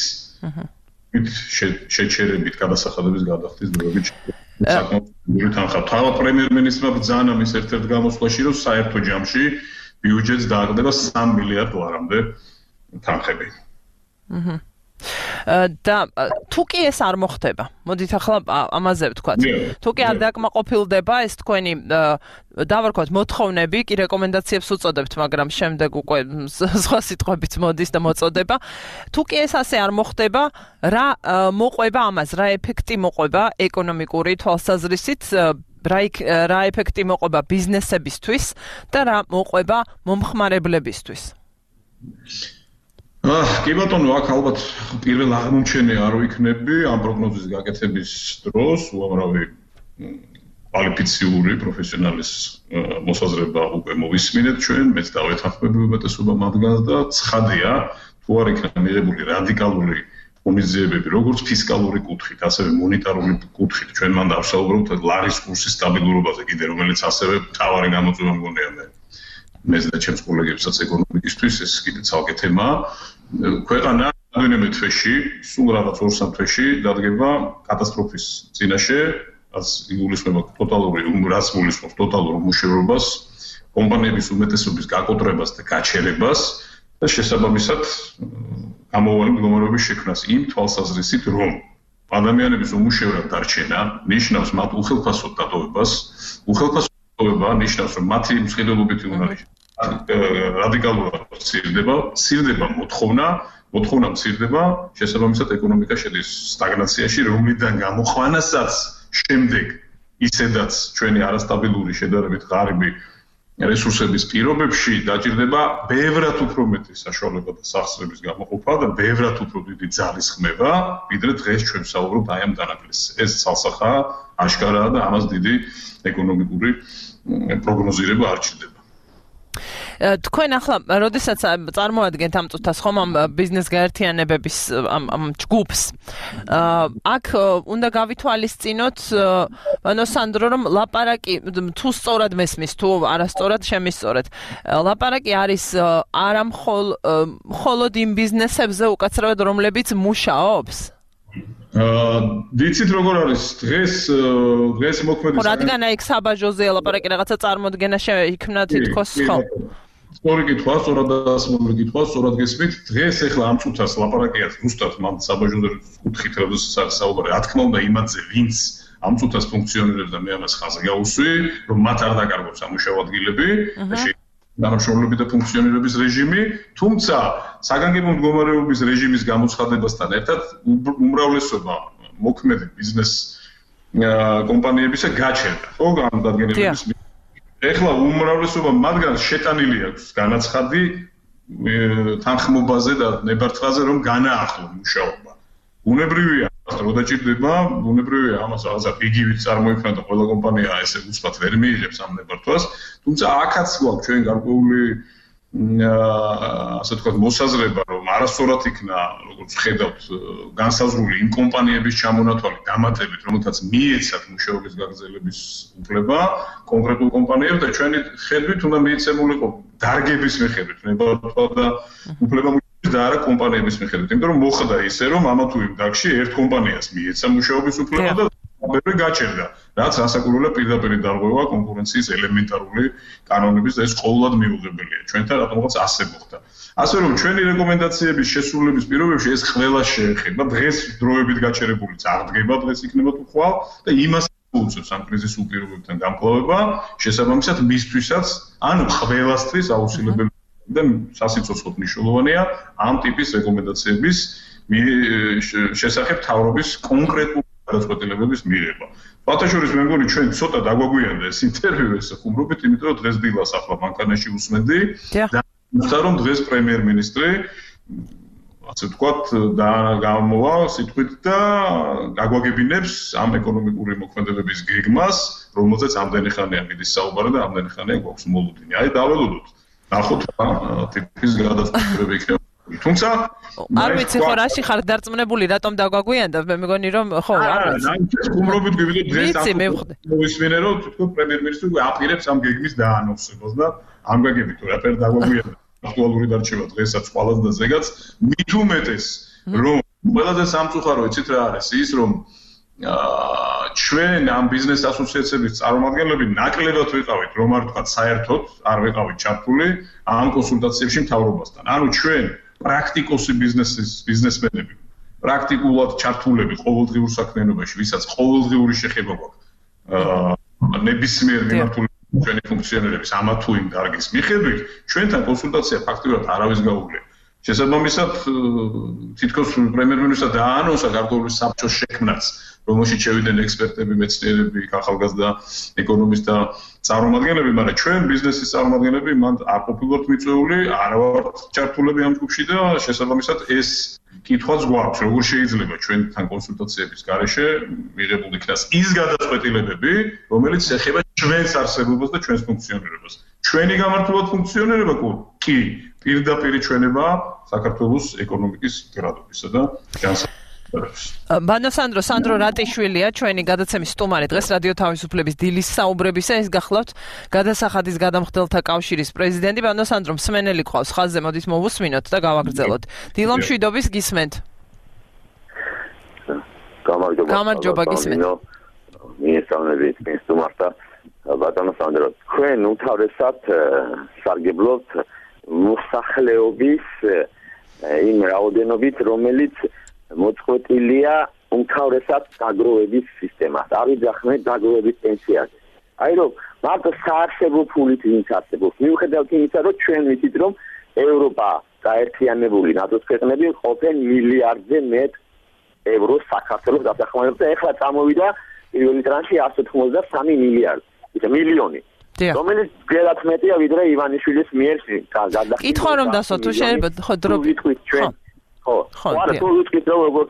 შეჩერებით გადასახადების გადახდის დროებით. საკმაოდ თანხა. თავად პრემიერ-მინისტრმა ბრძანა მის ერთ-ერთ გამოსვლაში, რომ საერთო ჯამში ბიუჯეტს დააკლდება 3 მილიარდ ლარამდე თანხები. და თუ კი ეს არ მოხდება, მოდით ახლა ამაზე ვთქვათ. თუ კი არ დაკმაყოფილდება ეს თქვენი დავარქვათ მოთხოვნები, კი რეკომენდაციებს უწოდებთ, მაგრამ შემდეგ უკვე სხვა სიტყვებით მოდის და მოწოდება. თუ კი ეს ასე არ მოხდება, რა მოყვება ამას, რა ეფექტი მოყვება ეკონომიკური თვალსაზრისით, რა ეფექტი მოყვება ბიზნესებისთვის და რა მოყვება მომხმარებლებისთვის? კი ბატონო, აქ ალბათ პირველ აღმოჩენე არ ვიქნები ამ პროგნოზის გაკეთების დროს, უამრავი კვალიფიციური პროფესიონალის მოსაზრება უკვე მოვისმინეთ ჩვენ, მეც დავეთანხმები უმეტესობა მათგანს და ცხადია, თუ არ იქნება მიღებული რადიკალური ღონისძიებები, როგორც ფისკალური კუთხით, ასევე მონეტარული კუთხით, ჩვენ მან დავსაუბრობთ ლარის კურსის სტაბილურობაზე კიდე, რომელიც ასევე მთავარი გამოწვევა მგონია მეც და ჩემს კოლეგებსაც ეკონომიკისთვის, ეს კიდე ცალკე თემაა. ქვეყანა რამდენიმე თვეში, სულ რაღაც 2-3 თვეში დადგება კატასტროფის წინაშე, რაც იგულისხმება ტოტალურ მუშევრობას, კომპანიების უმეტესობის გაკოტრებას და გაჩერებას და შესაბამისად გამოვალი მდგომარეობის შექმნას იმ თვალსაზრისით, რომ ადამიანების უმუშევრად დარჩენა ნიშნავს მათ უხელფასო დატოვებას, უხელფასობა ნიშნავს, რომ მათი მსყიდველობითი უნარი რადიკალურად სირდება მოთხოვნა მცირდება, შესაბამისად ეკონომიკა შედის სტაგნაციაში, რომლიდან გამოყვანასაც შემდეგ ისედაც ჩვენი არასტაბილური შედარებით ღარიბი რესურსების პირობებში დაჭირდება ბევრად უფრო მეტი საშუალება და სახსრების გამოყოფა და ბევრად უფრო დიდი ძალისხმევა, ვიდრე დღეს ჩვენ ვსაუბრობთ აი ამ დანაკლისზე. ეს ცალსახაა, აშკარაა და ამას დიდი ეკონომიკური პროგნოზირება არ ჭირდება. თქვენ ახლა, როდესაც წარმოადგენთ ამ წუთას ხომ ამ ბიზნეს გაერთიანებების ამ ჯგუფს, აქ უნდა გავითვალისწინოთ, ნოსანდრო, რომ ლაპარაკი თუ სწორად მესმის, თუ არასწორად შემისწორეთ. ლაპარაკი არის არა მხოლოდ იმ ბიზნესებზე უკაცრავად, რომლებიც მუშაობს? ვიცით როგორ არის დღეს მოქმედი რადგან აი საბაჟოზეა ლაპარაკი რაღაცა წარმოდგენა შეიქმნა თითქოს ხო? სწორი კითხვა, სწორად დასმული კითხვა, სწორად გესმით. დღეს ახლა ამ წუთას ლაპარაკია ზუსტად მან საბაჟოზე კუთხით როდესაც საუბარი, რა თქმა უნდა იმაზე, ვინც ამ წუთას ფუნქციონირებს და მე ამას ხაზი გავუსვი, რომ მათ არ დაკარგოს სამუშაო ადგილები და დამშრომლობები და ფუნქციონირების რეჟიმი, თუმცა საგანგებო მდგომარეობის რეჟიმის გამოცხადებასთან ერთად უმრავლესობა მოქმედი ბიზნეს კომპანიებისა გაჩერდა, ხო, განადგენების ეხლა უმრავლესობა მათგანს შეტანილი აქვს განაცხადი თანხმობაზე და ნებართვაზე, რომ განაახლო მუშაობა. უნებრივია, რომ დაჭირდება, უნებრივია ამას რაღაცა იგივით წარმოიქმნა და ყველა კომპანია ესე უცბად ვერ მიიღებს ამ ნებართვას, თუმცა აქაც გვაქვს ჩვენ გარკვეული ასე თქვა მოსაზრება, რომ არასწორად იქნა, როგორც ხედავთ, განსაზღვრული იმ კომპანიების ჩამონათვალი დამატებით, რომელთაც მიეცათ მუშაობის გაგრძელების უფლება კონკრეტულ კომპანიებს და ჩვენი ხედვით უნდა მიეცემულიყო დარგების მიხედვით ნებართვა და უფლება და არა კომპანიების მიხედვით, იმიტომ რომ მოხდა ისე, რომ ამა თუ იმ დარგში ერთ კომპანიას მიეცა მუშაობის უფლება და ბევრი გაჩერდა, რაც რასაკვირველია პირდაპირ დარღვევა კონკურენციის ელემენტარული კანონების და ეს ყოველად მიუღებელია. ჩვენთან რატომღაც ასე მოხდა. ასე რომ ჩვენი რეკომენდაციების შესრულების პირობებში ეს ყველა შეეხება დღეს დროებით გაჩერებულიც არ დგება, დღეს იქნება თუ ხვალ და იმას უწევს ამ კრიზისულ პირობებთან გამკლავება, შესაბამისად მისთვისაც, ანუ ყველასთვის აუცილებელი და სასიცოცხლოდ მნიშვნელოვანია ამ ტიპის რეკომენდაციების შესახებ თავრობის კონკრეტული გადაწყვეტილებების მიღება. ფათაშორის მე მგონი ჩვენ ცოტა დაგვაგვიანდა ეს ინტერვიუ ეს ხუმრობით, იმიტომ რომ დღეს დილას ახლა მანქანაში უსმენდი და უსწავლ რომ დღეს პრემიერ-მინისტრი ასე ვთქვათ და გამოვა სიტყვით და გაგვაგებინებს ამ ეკონომიკური მოქმედებების გეგმას, რომელზეც ამდენი ხანია მიდის საუბარი და ამდენი ხანია გვაქვს მოლოდინი. აი დაველოდოთ. ნახოთ რა ტიპის გადაწყვეტილებები იქნება. თუმცა არ ვიცი ხო რაში ხარ დარწმუნებული რატომ დაგვაგვიანდა მე მგონი რომ ხო არ ვიცი. აი ხუმრობით გვივიდეთ დღეს მოვისმინე რომ თვითონ პრემიერ-მინისტრი აპირებს ამ გეგმის დაანონსებას და ამ გეგმით რაფერ დაგვაგვიანდა. აქტუალური დარჩება დღესაც ყველას და ზეგაც მით უმეტეს რომ ყველაზე სამწუხარო იცით რა არის ის რომ ჩვენ ამ ბიზნეს ასოციაციების წარმომადგენლები ნაკლებად ვიყავით რომ არ ვთქვათ საერთოდ არ ვიყავით ჩართული ამ კონსულტაციებში მთავრობასთან. ანუ ჩვენ პრაქტიკოსი ბიზნესმენები პრაქტიკულად ჩართულები ყოველდღიურ საქმიანობაში, ვისაც ყოველდღიური შეხება გვაქვს ნებისმიერ მიმართულებით ჩვენი ფუნქციონერების ამა თუ იმ დარგის მიხედვით ჩვენთან კონსულტაცია ფაქტობრივად არავის გაუგლია. შესაბამისად თითქოს პრემიერ-მინისტრმა დაანონსა გარკვეული საბჭოს შექმნაც, რომელშიც შევიდნენ ექსპერტები, მეცნიერები, ახალგაზრდა ეკონომისტ და წარმომადგენლები, მაგრამ ჩვენ ბიზნესის წარმომადგენლები მან არ ყოფილვართ მიწვეული, არ ვართ ჩართულები ამ ჯგუფში და შესაბამისად ეს კითხვაც გვაქვს, როგორ შეიძლება ჩვენთან კონსულტაციების გარეშე მიღებულ იქნას ის გადაწყვეტილებები, რომელიც ეხება ჩვენს არსებობას და ჩვენს ფუნქციონირებას. ჩვენი გამართულად ფუნქციონირება კი პირდაპირ ჩვენება საქართველოს ეკონომიკის გრადობისა და განსაკუთრებით. ბანო სანდრო რატიშვილია ჩვენი გადაცემის სტუმარი დღეს რადიო თავისუფლების დილის საუბრებისა ეს გახლავთ გადასახადის გადამხდელთა კავშირის პრეზიდენტი ბანო სანდრო მსმენელი ყავს ხაზზე მოდით მოვუსმინოთ და გავაგრძელოთ. დილო მშვიდობის გისმენთ. გამარჯობა გისმენთ. მიესალმებით სტუმართა ბატონო სანდრო თქვენ უთავრესად სარგებლობთ მოსახლეობის იმ რაოდენობით რომელიც მოწყვეტილია უმთავრესად დაგროვების სისტემას. არ ვიძახმეთ დაგროვების პენსიაზე. აი რომ მარტო საარსებო ფულით ვინც არსებობს. მიუხედავად იმისა, რომ ჩვენ ვიცით, რომ ევროპა გაერთიანებული ნატოს ქვეყნები ყოფენ მილიარდზე მეტ ევრო საქართველოს დასახმარებლად და ეხლა წამოვიდა პირველი ტრანში 193 მილიარდი. ისე მილიონი. რომელიც გერათ მეტია ვიდრე ივანიშვილის მიერ გადახდილი. კითხვა რომ დასო თუ შეიძლება ხო დრო ვიტყვით ჩვენ. ხო. არა თუ ვიტყვით რომ როგორც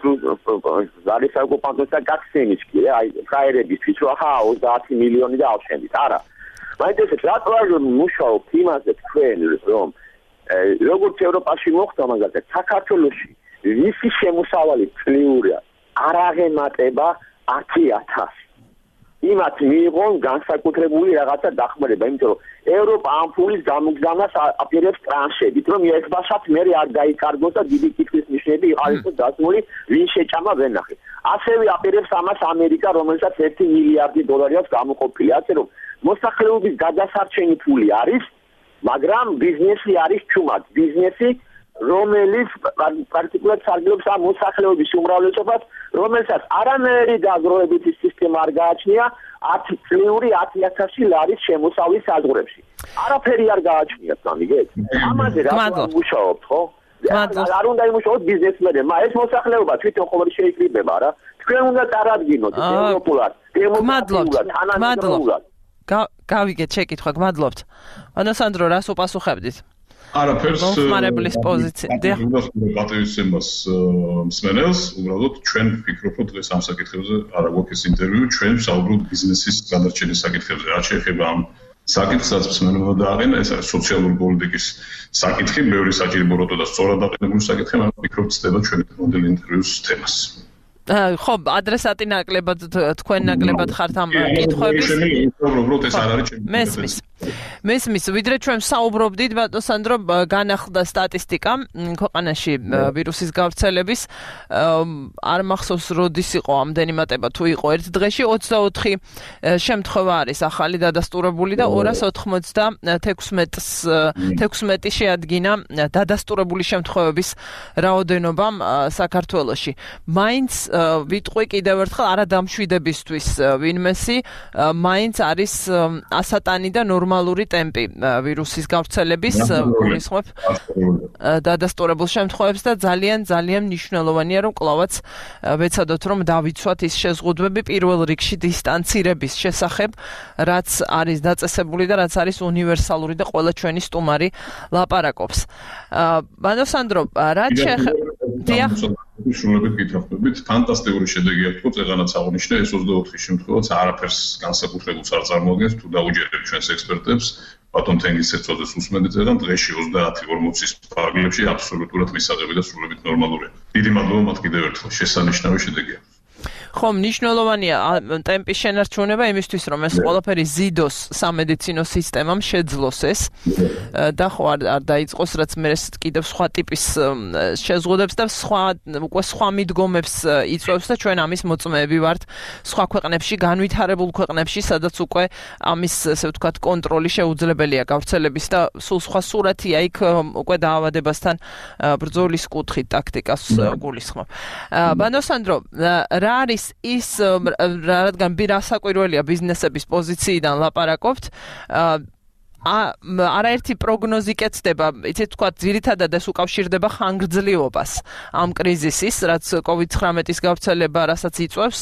არის საკუპანტოს და გაქცენისკი აი ფრაერებისთვის რომ ახლა 30 მილიონი და ავშენდით. არა. მაინც ეს რატო მუშაობთ იმაზე თქვენ რომ როგორც ევროპაში მოხდა მაგალითად საქართველოში ვისი შემოსავალი წლიურია არ აღემატება 10000 იმათ მიიღონ განსაკუთრებული რაღაცა დახმარება, იმიტომ რომ ევროპა ამ ფულის გამოგზავნას აპირებს ტრანშებით, რომ ერთბაშად მე არ დაიკარგოს და დიდი კითხვის ნიშნები იყარისოს დასმული, ვინ შეჭამა ვერ ნახე. ასევე აპირებს ამას ამერიკა, რომელსაც 1 მილიარდი დოლარი აქვს გამოყოფილი, ასე რომ მოსახლეობის გადასარჩენი ფული არის, მაგრამ ბიზნესი არის ჩუმად. ბიზნესი რომელიც პარტიკულად სარგებლობს ამ მოსახლეობის უმრავლესობას, რომელსაც არანაირი დაგროვებითი სისტემა არ გააჩნია 10 წლიური 10000 ლარის შემოსავლის საზღვრებში. არაფერი არ გააჩნიათ, გამიგეთ? ამაზე რა მუშაობთ, ხო? არ უნდა იმუშაოთ ბიზნესმენებმა, ეს მოსახლეობა თვითონ ყოველ შეიკრიბება რა. თქვენ უნდა წარადგინოთ ევროპულად, დემოკრატიულად, თანამედროვულად. გავიგეთ შეკითხვა, გმადლობთ. ბანო სანდრო, რას უპასუხებდით? არაფერს მომხმარებლის პოზიცია. პატივისცემას მსმენელს, უბრალოდ ჩვენ ვფიქრობ, რომ დღეს ამ საკითხებზე არ აქვს ინტერვიუ, ჩვენ ვსაუბრობთ ბიზნესის განარჩენის საკითხებზე. რაც შეეხება ამ საკითხსაც მსმენელმა დააყენა, ეს არის სოციალური პოლიტიკის საკითხი, ბევრი საჭიროებო და სწორად დაყენებული საკითხი, მაგრამ ვფიქრობ, ცდება ჩვენი მოდელი ინტერვიუს თემას. ხო, ადრესატი ნაკლებად თქვენ ნაკლებად ხართ ამ კითხვების. მესმის, ვიდრე ჩვენ საუბრობდით, ბატონო სანდრო, განახლდა სტატისტიკა ქვეყანაში ვირუსის გავრცელების. არ მახსოვს როდის იყო ამდენი მატება თუ იყო ერთ დღეში 24 შემთხვევა არის ახალი დადასტურებული და 296 შეადგინა დადასტურებული შემთხვევების რაოდენობა საქართველოში. მაინც ვიტყვი კიდევ ერთხელ არა დამშვიდებისთვის ვინმესი, მაინც არის ასატანი და ნორმალური ნორმალური ტემპი ვირუსის გავრცელების გულისხმობ დადასტურებულ შემთხვევებს და ძალიან მნიშვნელოვანია რომ კლავაც ვეცადოთ რომ დავიცვათ ის შეზღუდვები პირველ რიგში დისტანცირების შესახებ რაც არის დაწესებული და რაც არის უნივერსალური და ყველა ჩვენი სტუმარი ლაპარაკობს. ბანოსანდრო რა დიახ შულებით გითხრობით ფანტასტიკური შედეგი აქვს ხო წეგანაც აღნიშნე ეს 24 შემთხვევაც არაფერს განსაკუთრებულს არ წარმოადგენს თუ დაუჯერებთ ჩვენს ექსპერტებს ბატონ თენგის ეცოდეს უსმენთ წეგან დღეში 30-40-ის პარაგრაფში აბსოლუტურად მისაღები და სრულებით ნორმალურია. დიდი მადლობა მათ კიდევ ერთხელ შესანიშნავი შედეგი აქვს. ხო, მნიშვნელოვანია ტემპის შენარჩუნება იმისთვის, რომ ეს ყველაფერი ზიდოს სამედიცინო სისტემამ შეძლოს ეს და ხო არ დაიწყოს, რაც მე კიდევ სხვა ტიპის შეზღუდვებს და სხვა მიდგომებს იწვევს და ჩვენ ამის მოწმეები ვართ სხვა ქვეყნებში, განვითარებულ ქვეყნებში, სადაც უკვე ამის, ესე ვთქვათ, კონტროლი შეუძლებელია გავრცელების და სულ სხვა სურათია იქ უკვე დაავადებასთან ბრძოლის კუთხით ტაქტიკას გულისხმობ. ბანოსანდრო, რა არის ის რადგან რასაკვირველია ბიზნესების პოზიციიდან ლაპარაკობთ არაერთი პროგნოზი კეთდება, იცით თქვა, ძირითადად ეს უკავშირდება ხანგრძლივობას ამ კრიზისის, რაც COVID-19-ის გავრცელება რასაც იწვევს.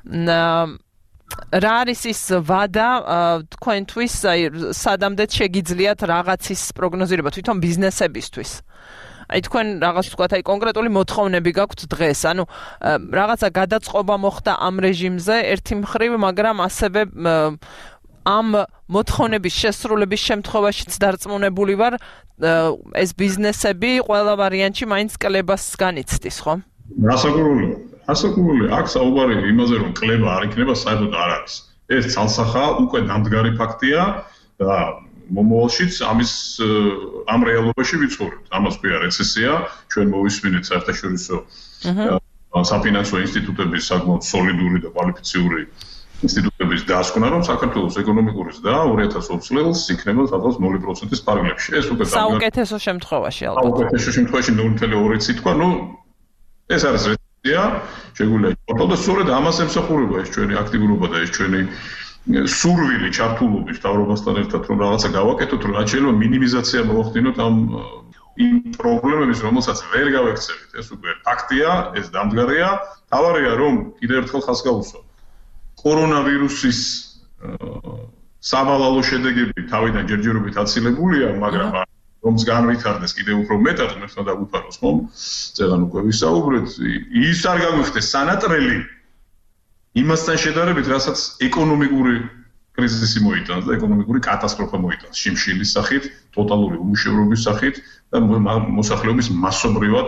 რა არის ის ვადა თქვენთვის, სადამდე შეგიძლიათ რაღაცის პროგნოზირება თვითონ ბიზნესებისთვის? აი თქვენ რაღაც თქვათ, აი კონკრეტული მოთხოვნები გაქვთ დღეს, ანუ რაღაცა გადაწყობა მოხდა ამ რეჟიმზე ერთი მხრივ, მაგრამ ასევე ამ მოთხოვნების შესრულების შემთხვევაშიც დარწმუნებული ვარ, ეს ბიზნესები ყველა ვარიანტში მაინც კლებას განიცდის, ხო? რასაკვირველია, აქ საუბარი იმაზე, რომ კლება არ იქნება, საერთოდ არ არის. ეს ცალსახაა, უკვე ნამდგარი ფაქტია და მომავალშიც ამ რეალობაში ვიცხოვრებთ. ამას ქვია რეცესია, ჩვენ მოვისმინეთ საერთაშორისო საფინანსო ინსტიტუტების საკმაოდ სოლიდური და კვალიფიციური ინსტიტუტების დასკვნა, რომ საქართველოს ეკონომიკური ზრდა 2020 წელს იქნება სადღაც 0%-ის პარალელში. ეს უკვე საუკეთესო შემთხვევაში ალბათ. საუკეთესო შემთხვევაში 0.2-ი თქვა, ეს არის რეცესია, შეგვიძლია ვთქვათ და სწორედ ამას ემსახურება ეს ჩვენი აქტიურობა და ეს ჩვენი სურვილი ჩართულობის თავრობასთან ერთად რომ რაღაცა გავაკეთოთ, რომ რაც შეიძლება მინიმიზაცია მოახდინოთ ამ პრობლემების, რომელსაც ვერ გავექცევით. ეს უკვე ფაქტია, ეს დამდგარია. თავარია რომ კიდევ ერთხელ ხაზს გავუსვა. კორონავირუსის სავალალო შედეგები თავიდან ჯერჯერობით აცილებულია, მაგრამ რომც განვითარდეს კიდევ უფრო მეტად, ღმერთმა დაგვიფაროს, ხომ? წეგან უკვე ვისაუბრეთ, ის არ გაგვიხდეს სანატრელი იმასთან შედარებით, რასაც ეკონომიკური კრიზისი მოიტანს და ეკონომიკური კატასტროფა მოიტანს შიმშილის სახით, ტოტალური უმუშევრობის სახით და მოსახლეობის მასობრივად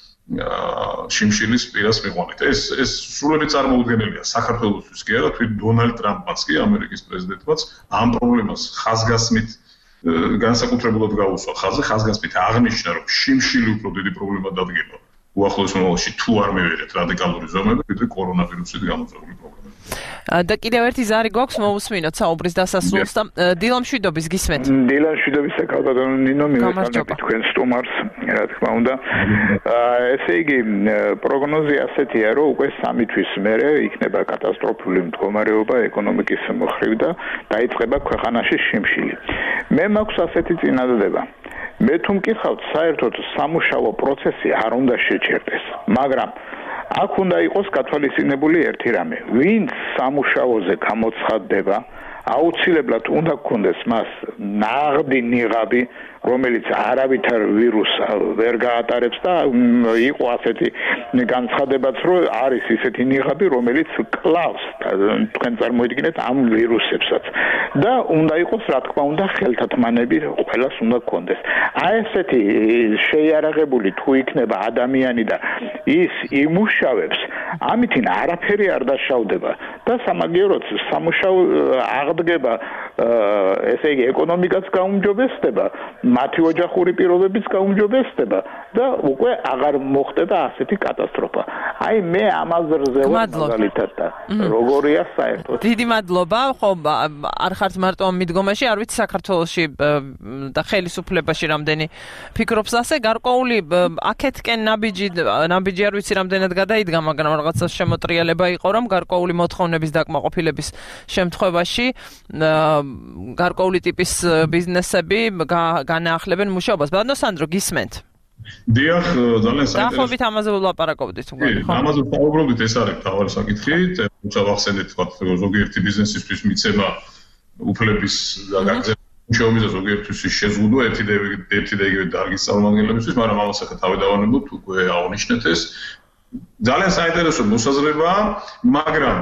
შიმშილის პირას მიყვანით. ეს სრულებით წარმოუდგენელია საქართველოსთვის კი არა, თვით დონალდ ტრამპმაც კი, ამერიკის პრეზიდენტმაც ამ პრობლემას ხაზგასმით განსაკუთრებულად გაუსვა ხაზზე, ხაზგასმით აღნიშნა, რომ შიმშილი უფრო დიდი პრობლემა დადგება. უახლოეს მომავალში თუ არ მივიღეთ რადიკალური ზომები, ვიდრე კორონავირუსით გამოწვეული პრობლემა. და კიდევ ერთი ზარი გვაქვს მოვუსმინოთ საუბრის დასასრულს და დილამ შვიდობის გისმენთ. დილამ შვიდობის საკალბატონო ნინო, მივესალმებით თქვენ სტუმარს, რა თქმა უნდა. ესე იგი, პროგნოზი ასეთია, რომ უკვე 3 თვის მერე იქნება კატასტროფული მდგომარეობა ეკონომიკის მხრივ და დაიწყება ქვეყანაში შიმშილი. მე მაქვს ასეთი წინადადება. მე თუ მკითხავთ, საერთოდ სამუშაო პროცესი არ უნდა შეჩერდეს, მაგრამ აქ უნდა იყოს გათვალისწინებული ერთი რამე. ვინც სამუშაოზე გამოცხადდება, აუცილებლად უნდა გქონდეს მას ნაღდი ნიღაბი, რომელიც არავითარ ვირუსს ვერ გაატარებს და იყო ასეთი განცხადებაც, რომ არის ისეთი ნიღაბი, რომელიც კლავს თქვენ წარმოიდგინეთ ამ ვირუსებსაც და უნდა იყოს, რა თქმა უნდა, ხელთათმანები ყველას უნდა გქონდეს. აი ესეთი შეიარაღებული თუ იქნება ადამიანი და ის იმუშავებს, ამითინ არაფერი არ დაშავდება და სამაგიეროდ სამუშაო აღდგება, ესე იგი ეკონომიკაც გაუმჯობესდება, მათი ოჯახური პირობებიც გაუმჯობესდება და უკვე აღარ მოხდება ასეთი კატასტროფა. აი მე ამაზრზე ვარ მაგალითად და როგორია საერთოდ. დიდი მადლობა. ხო, არ ხართ მარტო ამ მიდგომაში, არ ვიცი საქართველოში და ხელისუფლებაში რამდენი ფიქრობს ასე, გარკვეული აქეთკენ ნაბიჯი არ ვიცი რამდენად გადაიდგა, მაგრამ რაღაცა შემოტრიალება იყო, რომ გარკვეული მოთხოვნების დაკმაყოფილების შემთხვევაში გარკვეული ტიპის ბიზნესები განაახლებენ მუშაობას. ბატონო სანდრო, გისმენთ? დიახ, ძალიან საინტერესო. დაახლოებით ამაზე ვლაპარაკობდით უკვე, ხო? ამაზე ვსაუბრობდით, ეს არის მთავარი საკითხი. თუმცა ვახსენეთ, თქვა ზოგიერთი ბიზნესისთვის მიცემა უფლების გაგრძელება მუშაობის ზოგიერთის შეზღუდვა ერთი და იგივე დარგის წარმომადგენლებისთვის, მაგრამ ამას ახლა თავი დავანებოთ, უკვე აღნიშნეთ ეს. ძალიან საინტერესო მოსაზრებაა, მაგრამ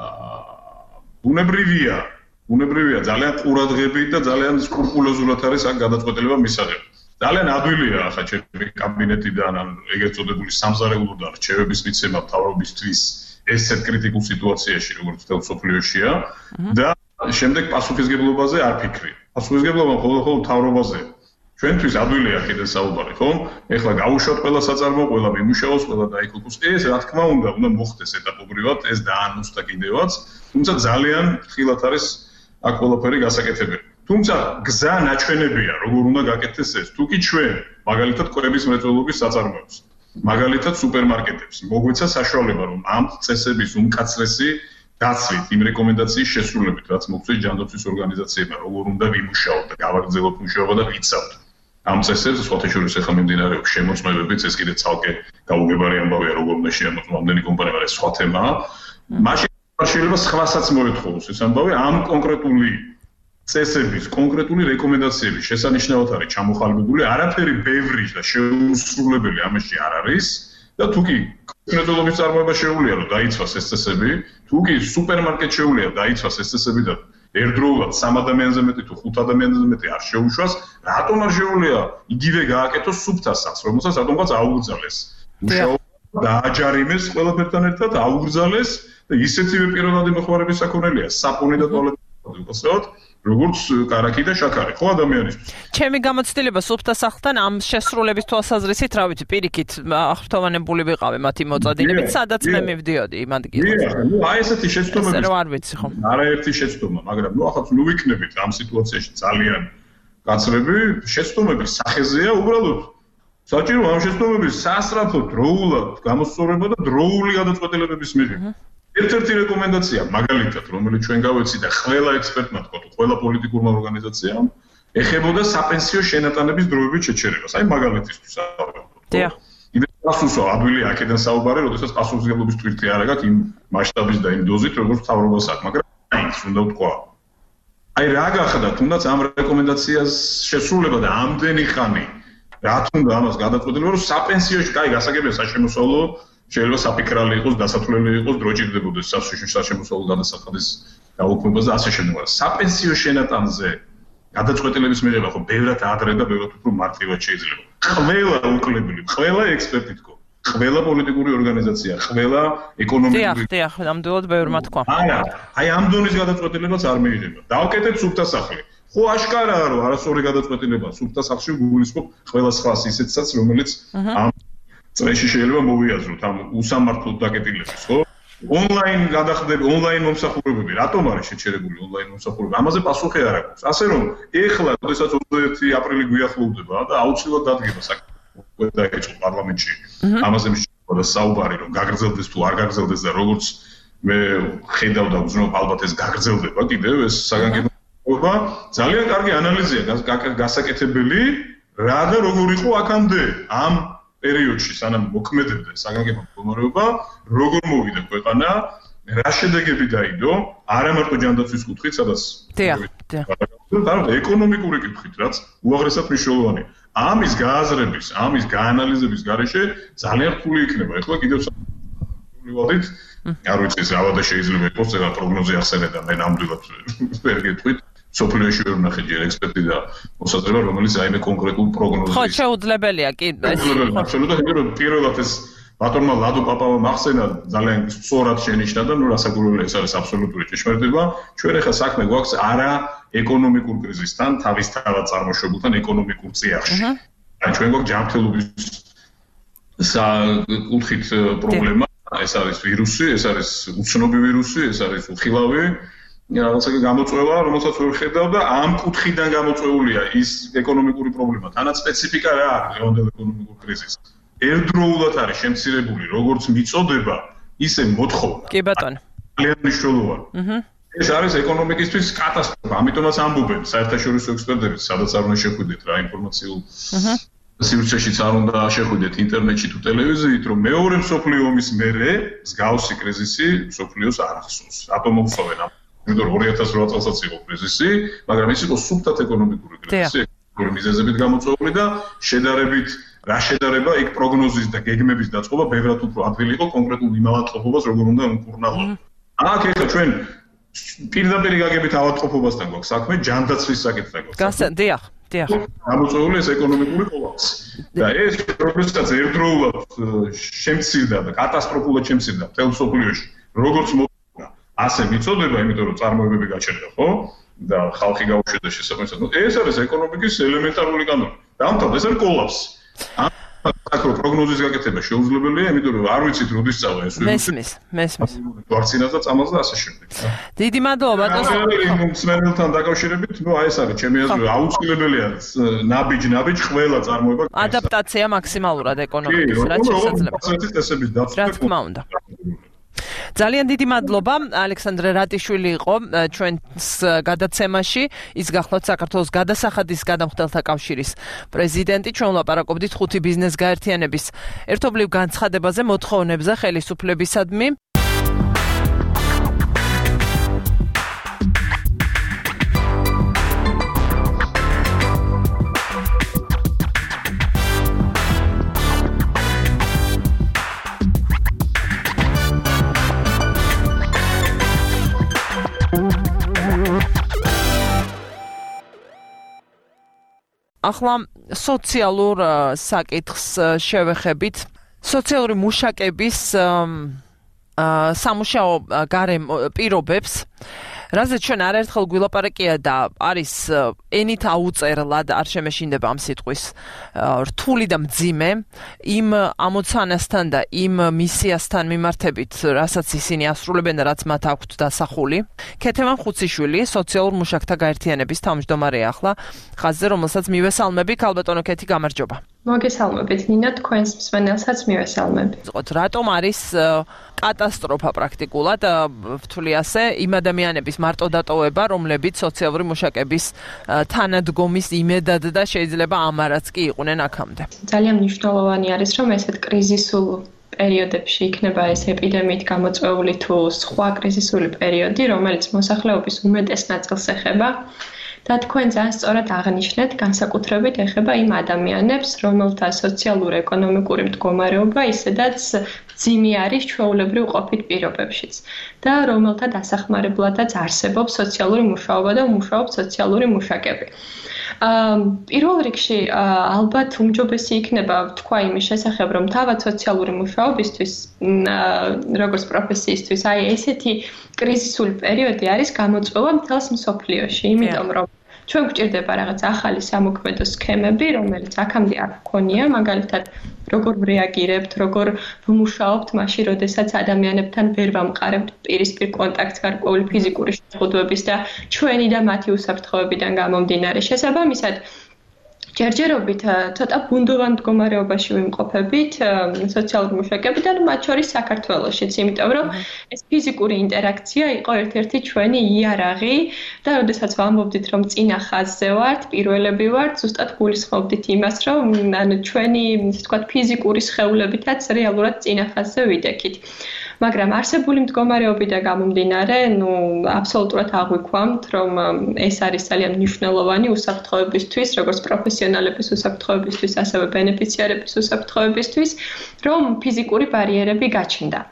ბუნებრივია ძალიან ყურადღებით და ძალიან სკრუპულოზულად არის აქ გადაწყვეტილება მისაღები. ძალიან ადვილია ახლა ჩემი კაბინეტიდან ან ეგრეთ წოდებული სამზარეულოდან რჩევების მიცემა მთავრობისთვის ესეთ კრიტიკულ სიტუაციაში, როგორც თელ სოფლიოშია და შემდეგ პასუხისგებლობაზე არ ფიქრი. პასუხისგებლობა მხოლოდ მთავრობაზეა. ჩვენთვის ადვილია კიდე საუბარი, ხო? ეხლა გავუშვათ ყველა საწარმო, ყველა მიმუშაოს, ყველა დაიკლოპოს. ეს რა თქმა უნდა მოხდეს ეტაპობრივად, ეს დაანუსტა კიდევაც, თუმცა ძალიან ხილად არის აქ ყველაფერი გასაკეთებელი. თუმცა გზა ნაჩვენებია, როგორ უნდა გაკეთდეს ეს. თუ კი ჩვენ, მაგალითად, კვების მრეწველობის საწარმოებს, მაგალითად, სუპერმარკეტებს, მოგვეცა საშუალება, რომ ამ წესების უმკაცრესი დაცვით, იმ რეკომენდაციის შესრულებით, რაც მოგვწევს ჯანდაცვის ორგანიზაციებმა, როგორ უნდა ვიმუშაოთ და გავაგრძელოთ მუშაობა და ვიცავთ. ამ წესებს სხვათა შორის ახლა მიმდინარეობს შემოწმებებიც, ეს კიდე ცალკე გაუგებარი ამბავია, როგორ უნდა შეამოწმოს ამდენი კომპანია, მაგრამ ეს სხვა თემაა. მაშინ შეიძლება სხვასაც მოეთხოვოს ეს ამბავი ამ კონკრეტული წესების, კონკრეტული რეკომენდაციების შესანიშნავად არის ჩამოხალბებული, არაფერი ბევრი და შეუსრულებელი ამაში არ არის და თუ კი მრეწველობის წარმოება შეუძლია რომ დაიცვას ეს წესები, თუ კი სუპერმარკეტ შეუძლია დაიცვას ეს წესები და ერთდროულად 3 ადამიანზე მეტი თუ 5 ადამიანზე მეტი არ შეუშვას, რატომ არ შეუძლია იგივე გააკეთოს სუფთასაც, რომელსაც რატომღაც აუგრძალეს. მუშაობა დააჯარიმეს ყველაფერთან ერთად, აუგრძალეს და ისეთივე პიროვნადი მოხმარების საქონელია, საპონი და ტუალეტი ვიყოსოთ, როგორც კარაკი და შაქარი, ხო ადამიანისთვის. ჩემი გამოცდილება სუფთა სახლთან ამ შესრულების თვალსაზრისით, რა ვიცი, პირიქით აღფრთოვანებული ვიყავი მათი მოწადინებით, სადაც მე მივდიოდი იმ ადგილას. აი ესეთი შეცდომები. ეს რა არ ვიცი ხო. არაერთი შეცდომა, მაგრამ ნუ ახლა ნუ ვიქნებით ამ სიტუაციაში ძალიან კაცრები, შეცდომების სახეზეა უბრალოდ საჭირო ამ შეცდომების სასწრაფო დროულად გამოსწორება და დროული გადაწყვეტილებების მიღება. ერთ-ერთი რეკომენდაცია, მაგალითად, რომელიც ჩვენ გავეცი და ყველა ექსპერტმა თქვა, ყველა პოლიტიკურმა ორგანიზაციამ ეხებოდა საპენსიო შენატანების დროებით შეჩერებას. აი მაგალითისთვის ავიღოთ. დიახ. იდეა პასუხო ადვილია აქედან საუბარი, როდესაც პასუხისმგებლობის თვირთი არ აქვს იმ მასშტაბის და იმ დოზით, როგორც თავრობას აქვს, მაგრამ აიც უნდა ვთქვა. აი რა გახდა, თუნდაც ამ რეკომენდაციას შესრულება და ამდენი ხანი რა თუნდა ამას გადაწყვეტილება, რომ საპენსიოში, კაი, გასაგებია საშემოსავლო შეიძლება საფიქრალი იყოს, დასათვლელი იყოს, დრო ჭირდებოდეს საშემოსავლო გადასახადის გაუქმებას და ასე შემდეგ. საპენსიო შენატანზე გადაწყვეტილების მიღება ხო ბევრად ადრე და ბევრად უფრო მარტივად შეიძლება. ყველა უკლებელი, ყველა ექსპერტი თქო, ყველა პოლიტიკური ორგანიზაცია, ყველა ეკონომიკური. დიახ, ნამდვილად ბევრმა თქვა. არა, აი ამ დონის გადაწყვეტილებას არ მიიღება. დავკეთეთ სუფთა სახლი. ხო აშკარაა რომ არასწორი გადაწყვეტილება სუფთა სახლში გულისხმობ ყველა სხვას ისეთსაც, რომელიც ამ წრეში შეიძლება მოვიაზროთ ამ უსამართლო დაკეტილებას, ხო? ონლაინ გადახდები, ონლაინ მომსახურებები, რატომ არის შეჩერებული ონლაინ მომსახურება? ამაზე პასუხი არ აქვს. ასე რომ, ეხლა, როდესაც 21 აპრილი გვიახლოვდება და აუცილებლად დადგება საკითხი დაიწყო პარლამენტში. ამაზე მშენდება და საუბარი, რომ გაგრძელდეს თუ არ გაგრძელდეს და როგორც მე ხედავ და ვზნობ, ალბათ ეს გაგრძელდება კიდევ ეს საგანგებო. ძალიან კარგი ანალიზია გასაკეთებელი, რა და როგორ იყო აქამდე ამ პერიოდში, სანამ მოქმედებდა საგანგებო მდგომარეობა, როგორ მოვიდა ქვეყანა, რა შედეგები დაიდო, არა მარტო ჯანდაცვის კუთხით, სადაც არამედ ეკონომიკური კუთხით, რაც უაღრესად მნიშვნელოვანია. ამის გააზრების, ამის გაანალიზების გარეშე ძალიან რთული იქნება. ეხლა კიდევ სულ არ ვიცი, ეს ავადა შეიძლება იყოს, ეხლა პროგნოზი ახსენე და მე ნამდვილად ვერ გეტყვით. სოფლიოში ვერ ვნახე ჯერ ექსპერტი და მოსაზრება, რომელიც აიმე კონკრეტულ პროგნოზებს. ხო, შეუძლებელია კი. აბსოლუტურად, იმიტომ რომ პირველად ეს ბატონმა ლადო პაპავამ ახსენა ძალიან სწორად შენიშნა და ნუ რასაკვირველია, ეს არის აბსოლუტური ჭეშმარიტება. ჩვენ ახლა საქმე გვაქვს არა ეკონომიკურ კრიზისთან, თავისთავად წარმოშობილთან ეკონომიკურ წიაღში. აი ჩვენ გვაქვს ჯანმრთელობის საკუთხით პრობლემა, ეს არის ვირუსი, ეს არის უცნობი ვირუსი, ეს არის უხილავი. რაღაცა გამოწვევა, რომელსაც ვერ ხედავ და ამ კუთხიდან გამოწვეულია ის ეკონომიკური პრობლემა. თანაც სპეციფიკა რა აქვს დღევანდელ ეკონომიკურ კრიზისს. ერთდროულად არის შემცირებული როგორც მიწოდება, ისე მოთხოვნა. კი ბატონო. ძალიან მნიშვნელოვანი. ეს არის ეკონომიკისთვის კატასტროფა. ამიტომაც ამბობენ საერთაშორისო ექსპერტები, სადაც არ უნდა შეხვიდეთ რა ინფორმაციულ სივრცეშიც არ უნდა შეხვიდეთ ინტერნეტში თუ ტელევიზიით, რომ მეორე მსოფლიო ომის მერე მსგავსი კრიზისი მსოფლიოს არ ახსოვს. რატომ მოხსოვენ? იმიტომ რომ 2008 წელსაც იყო კრიზისი, მაგრამ ის იყო სუფთად ეკონომიკური კრიზისი, ეკონომიკური მიზეზებით გამოწვეული და შედარებით რა შედარება იქ პროგნოზის და გეგმების დაწყობა ბევრად უფრო ადვილი იყო კონკრეტულ იმავატყოფობას როგორ უნდა უმკურნალოთ. აქ ეხლა ჩვენ პირდაპირ გაგებით ავატყოფობასთან გვაქვს საქმე, ჯანდაცვის საკითხთან გვაქვს. დიახ. გამოწვეული ეს ეკონომიკური კოლაფსი. და ეს პროცესიც ერთდროულად შემცირდა და კატასტროფულად შემცირდა მთელ მსოფლიოში. როგორც მოხდა, ასე მიწოდება, იმიტომ რომ წარმოებები გაჩერდა, ხო? და ხალხი გაუშვიდა შესაბამისად. ეს არის ეკონომიკის ელემენტარული კანონი. დამთავრდა, ეს არის კოლაფსი. აქ რო პროგნოზის გაკეთება შეუძლებელია, იმიტომ რომ არ ვიცით როდის წავა ეს ვირუსი. მესმის. ვაქცინას და წამალს და ასე შემდეგ. დიდი მადლობა ბატონო. მსმენელთან დაკავშირებით, ნუ აი ეს არის ჩემი აზრით, აუცილებელია ნაბიჯ ყველა წარმოება. ადაპტაცია მაქსიმალურად ეკონომიკის რაც შესაძლოა. რა თქმა უნდა. ძალიან დიდი მადლობა ალექსანდრე რატიშვილი იყო ჩვენს გადაცემაში ის გახლავთ საქართველოს გადასახადის გადამხდელთა კავშირის პრეზიდენტი ჩვენ ვლაპარაკობდით 5 ბიზნეს გაერთიანების ერთობლივ განცხადებაზე მოთხოვნებზე ხელისუფლებისადმი ახლა სოციალურ საკითხს შევეხებით სოციალური მუშაკების სამუშაო პირობებს რაზეც ჩვენ არაერთხელ გვილაპარაკია და არის ენით აუწერლად არ შემეშინდება ამ სიტყვის რთული და მძიმე იმ ამოცანასთან და იმ მისიასთან მიმართებით რასაც ისინი ასრულებენ და რაც მათ აქვთ დასახული ქეთევან ხუციშვილი სოციალურ მუშაკთა გაერთიანების თავმჯდომარეა ახლა ხაზზე რომელსაც მივესალმები ქალბატონო ქეთი გამარჯობა მოგესალმებით ნინო თქვენს მსმენელსაც მივესალმები რატომ არის კატასტროფა პრაქტიკულად ვთვლი ასე იმ ადამიანების მარტო დატოვება რომლებიც სოციალური მუშაკების თანადგომის იმედად და შეიძლება ამარაც კი იყვნენ აქამდე ძალიან მნიშვნელოვანი არის რომ ესეთ კრიზისულ პერიოდებში იქნება ეს ეპიდემიით გამოწვეული თუ სხვა კრიზისული პერიოდი რომელიც მოსახლეობის უმეტეს ნაწილს ეხება და თქვენ ძალიან სწორად აღნიშნეთ, განსაკუთრებით ეხება იმ ადამიანებს, რომელთა სოციალურ-ეკონომიკური მდგომარეობა ისედაც მძიმე არის ჩვეულებრივ ყოფით პირობებშიც და რომელთა დასახმარებლადაც არსებობს სოციალური მუშაობა და უმუშაობს სოციალური მუშაკები. პირველ რიგში ალბათ უმჯობესი იქნება თქვა იმის შესახებ, რომ თავად სოციალური მუშაობისთვის, როგორც პროფესიისთვის, აი ესეთი კრიზისული პერიოდი არის გამოწვევა მთელს მსოფლიოში, იმიტომ რომ ჩვენ გვჭირდება რაღაც ახალი სამოქმედო სქემები, რომელიც აქამდე არ გქონია, მაგალითად, როგორ რეაგირებთ, როგორ ვმუშაობთ მაშინ, როდესაც ადამიანებთან ვერ ვამყარებთ პირისპირ კონტაქტს გარკვეული ფიზიკური შეზღუდვების და ჩვენი და მათი უსაფრთხოებიდან გამომდინარე. შესაბამისად, ჯერჯერობით ცოტა ბუნდოვან მდგომარეობაში ვიმყოფებით სოციალურ მუშაკებთან, მათ შორის საქართველოშიც, იმიტომ რომ ეს ფიზიკური ინტერაქცია იყო ერთ-ერთი ჩვენი იარაღი და როდესაც ვამბობდით, რომ წინა ხაზზე ვართ, პირველები ვართ, ზუსტად გულისხმობდით იმას, რომ ჩვენი, ისე ვთქვათ, ფიზიკური სხეულებითაც რეალურად წინა ხაზზე ვიდექით. მაგრამ არსებული მდგომარეობიდან გამომდინარე, აბსოლუტურად აღვიქვამთ, რომ ეს არის ძალიან მნიშვნელოვანი უსაფრთხოებისთვის, როგორც პროფესიონალების უსაფრთხოებისთვის, ასევე ბენეფიციარების უსაფრთხოებისთვის, რომ ფიზიკური ბარიერები გაჩნდა.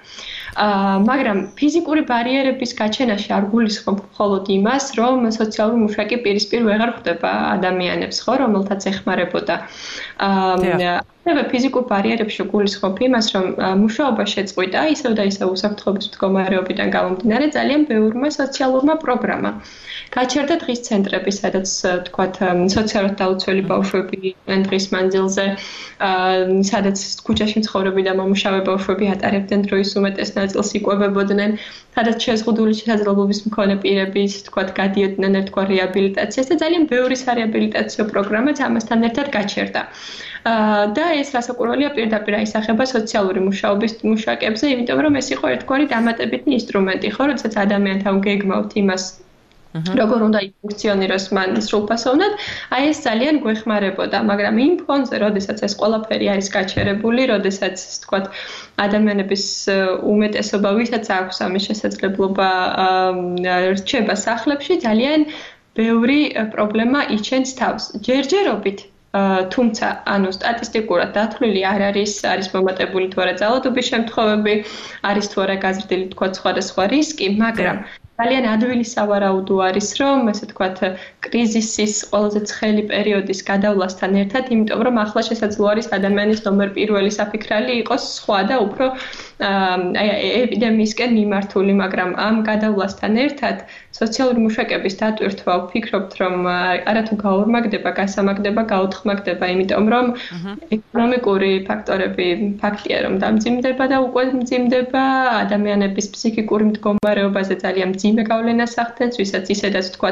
მაგრამ ფიზიკური ბარიერების გაჩენაში არ გულისხმობ მხოლოდ იმას, რომ სოციალური მუშაკი პირისპირ ვეღარ ხვდება ადამიანებს, ხო, რომელთაც ეხმარებოდა. ასევე ფიზიკურ ბარიერებში გულისხმობ იმას, რომ მუშაობა შეწყვიტა ისევ და ისევ უსაფრთხოების მდგომარეობიდან გამომდინარე ძალიან ბევრმა სოციალურმა პროგრამამ. გაჩერდა დღის ცენტრები, სადაც თქვათ სოციალურად დაუცველი ბავშვები დღის მანძილზე, სადაც ქუჩაში მცხოვრები და მომუშავე ბავშვები ატარებდნენ დროის უმეტეს ნაწილს იკვებებოდნენ, სადაც შეზღუდული შესაძლებლობის მქონე პირები, თქვათ, გადიოდნენ ერთგვარ რეაბილიტაციას და ძალიან ბევრი სარეაბილიტაციო პროგრამაც ამასთან ერთად გაჩერდა. და ეს რასაკვირველია პირდაპირ აისახება სოციალური მუშაობის მუშაკებზე, იმიტომ რომ ეს იყო ერთგვარი დამატებითი ინსტრუმენტი, ხო, როდესაც ადამიანთან გეგმავთ იმას როგორ უნდა იფუნქციონიროს მან სრულფასოვნად, აი ეს ძალიან გვეხმარებოდა, მაგრამ იმ ფონზე, როდესაც ეს ყველაფერი არის გაჩერებული, როდესაც, თქვათ, ადამიანების უმეტესობა, ვისაც აქვს ამის შესაძლებლობა რჩება სახლებში, ძალიან ბევრი პრობლემა იჩენს თავს. ჯერჯერობით თუმცა, ანუ სტატისტიკურად დათვლილი არ არის მომატებული თუ არა ძალადობის შემთხვევები, არის თუ არა გაზრდილი, თქვათ, სხვადასხვა რისკი, მაგრამ ძალიან ადვილი სავარაუდო არის, რომ ესე თქვათ, კრიზისის ყველაზე ცხელი პერიოდის გადავლასთან ერთად, იმიტომ რომ ახლა შესაძლოა არის ადამიანის ნომერ პირველი საფიქრალი იყოს სხვა და უფრო ეპიდემიისკენ მიმართული, მაგრამ ამ გადავლასთან ერთად სოციალური მუშაკების დატვირთვა ვფიქრობთ, რომ არათუ გაორმაგდება, გასამაგდება, გაუთხმაგდება, იმიტომ რომ ეკონომიკური ფაქტორები ფაქტია, რომ დამძიმდება და უკვე მძიმდება, ადამიანების ფსიქიკური მდგომარეობაზე ძალიან მძიმე გავლენას ახდენს, ვისაც ისედაც თქვათ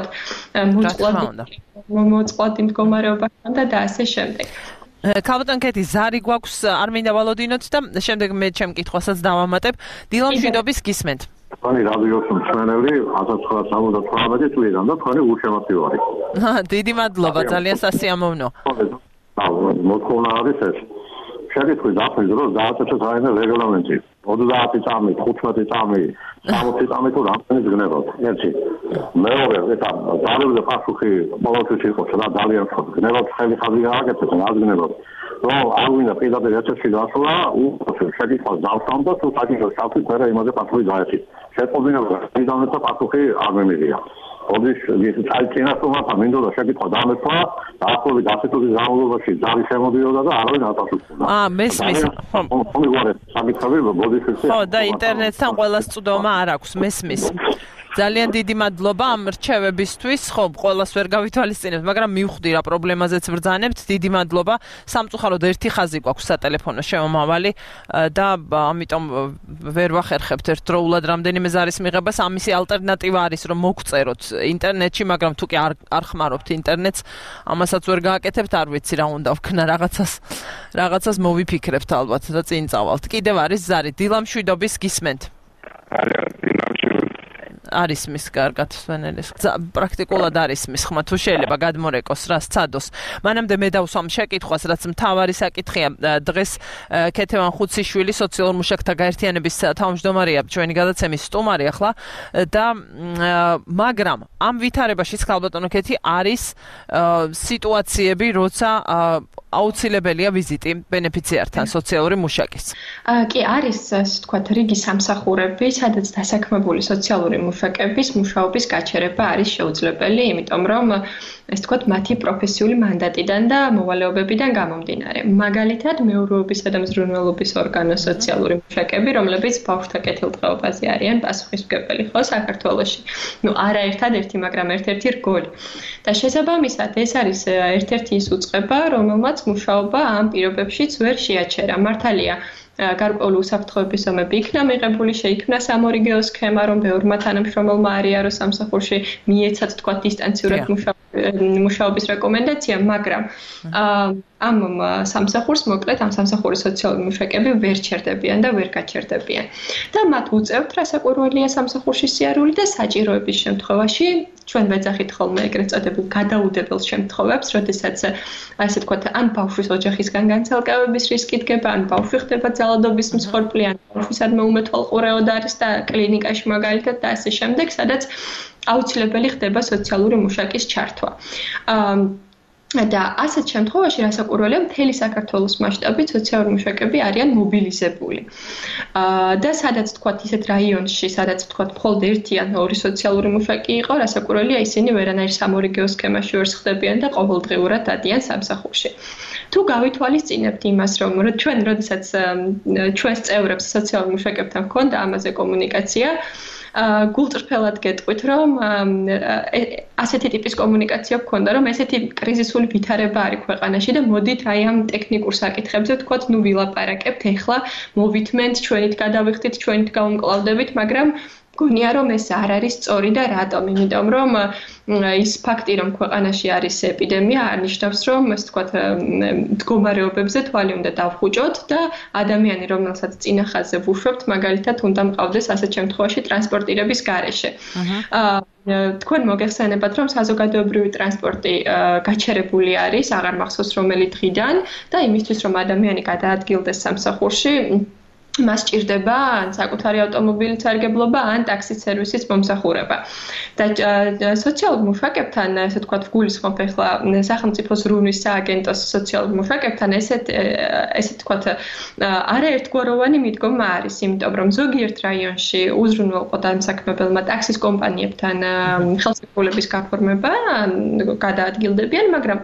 მოწყვლადი მდგომარეობა და ასე შემდეგ. ქალბატონ კეთი, ზარი გვაქვს, არ მინდა ვალოდინოთ და შემდეგ მე ჩემ კითხვასაც დავამატებ. დილა მშვიდობის გისმენთ. თქვენი რადიოს მსმენელი 1978 წლიდან და თქვენი უშემოსილვარი. დიდი მადლობა, ძალიან სასიამოვნო. მოთხოვნა არის ეს. შეგეთხი დაფნის დროს დააწესოთ რაიმე რეგლამენტი. 30 წამი, 15 წამი, 60 წამი თუ რამდენი გნებავთ. ერთი. მეორე, ეტა, ძალებზე პასუხი ყოველთვის იყოს რა ძალიან ხოთ. გნებავთ ხელი ხაზი გააკეთეთ, რა გნებავთ. რომ არ ვინდა პირდაპირ ეთერში გასვლა, შეგიძლიათ დავსვამ და თუ საკითხს შევხვით, მერე იმაზე პასუხი გაეცით. შეწყობინება პირდაპირ პასუხი არ მემიღია. ოდის ის წაიწინასწორა მინდოდა შეკითხვა დამეცვა, დაახლოებით 10 წუთის განმავლობაში ზარი შემოდიოდა და არავინ არ პასუხობდა. მესმის. ხო, და ინტერნეტთან ყველას წვდომა არ აქვს, მესმის. ძალიან დიდი მადლობა ამ რჩევებისთვის. ხო, ყველას ვერ გავითვალისწინებთ, მაგრამ მივხვდი რა პრობლემაზეც ბრძანებთ. დიდი მადლობა. სამწუხაროდ ერთი ხაზი გვაქვს სატელეფონო შემომავალი და ამიტომ ვერ ვახერხებთ ერთდროულად რამდენიმე ზარის მიღებას. ამისი ალტერნატივა არის, რომ მოგწეროთ ინტერნეტში, მაგრამ თუ კი არ ხმარობთ ინტერნეტს, ამასაც ვერ გააკეთებთ, არ ვიცი რა უნდა ვქნა, რაღაცას მოვიფიქრებთ ალბათ და წინ წავალთ. კიდევ არის ზარი. დილა მშვიდობის გისმენთ. არის მის კარგად სვენელის. პრაქტიკულად არის მის ხმა თუ შეიძლება გადმორეკოს რა სცადოს. მანამდე მე დავსვამ შეკითხვას, რაც მთავარი საკითხია. დღეს ქეთევან ხუციშვილი სოციალურ მუშაკთა გაერთიანების თავმჯდომარეა, ჩვენი გადაცემის სტუმარი ახლა და მაგრამ ამ ვითარებაშიც ქალბატონო ქეთი არის სიტუაციები, როცა აუცილებელია ვიზიტი ბენეფიციართან სოციალური მუშაკის. კი, არის, ასე ვთქვათ, რიგი სამსახურები, სადაც დასაქმებული სოციალური მუშაკების მუშაობის გაჩერება არის შეუძლებელი, იმიტომ რომ ეს თქვათ მათი პროფესიული მანდატიდან და მოვალეობებიდან გამომდინარე. მაგალითად, მეურვეობისა და მზრუნველობის ორგანო სოციალური მუშაკები, რომლებიც ბავშვთა კეთილდღეობაზე არიან პასუხისმგებელი, ხო, საქართველოში. არა ერთადერთი, მაგრამ ერთ-ერთი რგოლი. და შესაბამისად, ეს არის ერთ-ერთი ის უწყება, რომელმაც მუშაობა ამ პირობებშიც ვერ შეაჩერა. მართალია, გარკვეული უსაფრთხოების ზომები იქნა მიღებული, შეიქმნა სამორიგეო სქემა, რომ ბევრმა თანამშრომელმა არიარო სამსახურში მიეცათ თქვათ დისტანციურად მუშაობის რეკომენდაცია, მაგრამ ამ სამსახურს მოკლედ ამ სამსახურის სოციალური მუშაკები ვერ ჩერდებიან და ვერ გაჩერდებიან. და მათ უწევთ რასაკვირველია სამსახურში სიარული და საჭიროების შემთხვევაში ჩვენ ვეძახით ხოლმე ეგრეთ წოდებულ გადაუდებელ შემთხვევებს, როდესაც ასე თქვათ, ან ბავშვის ოჯახისგან განცალკევების რისკი დგება, ან ბავშვი ხდება ძალადობის მსხვერპლი, ან ბავშვისადმი უმეთვალყურეოდ არის და კლინიკაში მაგალითად და ასე შემდეგ, სადაც აუცილებელი ხდება სოციალური მუშაკის ჩართვა. და ასეთ შემთხვევაში რასაკვირველია, მთელი საქართველოს მასშტაბით სოციალური მუშაკები არიან მობილიზებული. და სადაც თქვათ ისეთ რაიონში, სადაც თქვათ მხოლოდ ერთი ან ორი სოციალური მუშაკი იყო, რასაკვირველია ისინი ვერანაირ სამორიგეო სქემაში ვერ ხდებიან და ყოველდღიურად დადიან სამსახურში. თუ გავითვალისწინებთ იმას, რომ ჩვენ როდესაც ჩვენს წევრებს სოციალურ მუშაკებთან ჰქონდა ამაზე კომუნიკაცია, გულწრფელად გეტყვით, რომ ასეთი ტიპის კომუნიკაცია გქონდა, რომ ესეთი კრიზისული ვითარება არის ქვეყანაში და მოდით აი ამ ტექნიკურ საკითხებზე ვთქვათ, ვილაპარაკებთ, ეხლა მოვითმენთ, ჩვენით გადავიხდით, ჩვენით გავუმკლავდებით, მაგრამ გონია რომ ეს არ არის სწორი და რატომ? იმიტომ რომ ის ფაქტი რომ ქვეყანაში არის ეპიდემია არნიშნავს რომ ეს თქვათ მდგომარეობებზე თვალი უნდა დავხუჭოთ და ადამიანი რომელსაც წინა ხაზზე ვუშვებთ მაგალითად უნდა მყავდეს ასეთ შემთხვევაში ტრანსპორტირების გარეშე. თქვენ მოგეხსენებათ რომ საზოგადოებრივი ტრანსპორტი გაჩერებული არის აღარ მახსოვს რომელი დღიდან და იმისთვის რომ ადამიანი გადაადგილდეს სამსახურში მას ჭირდება ან საკუთარი ავტომობილის სარგებლობა, ან ტაქსის სერვისის მომსახურება. და სოციალურ მუშაკებთან, ესე ვთქვათ, ვგულისხმობ ახლა სახელმწიფოს რუნის სააგენტოს სოციალურ მუშაკებთან ესე ვთქვათ, არაერთგვაროვანი მიდგომა არის, იმიტომ რომ ზოგიერთ რაიონში უზრუნველყო დამსაქმებელმა ტაქსის კომპანიებთან ხელშეკრულების გაფორმება გადაადგილდებიან, მაგრამ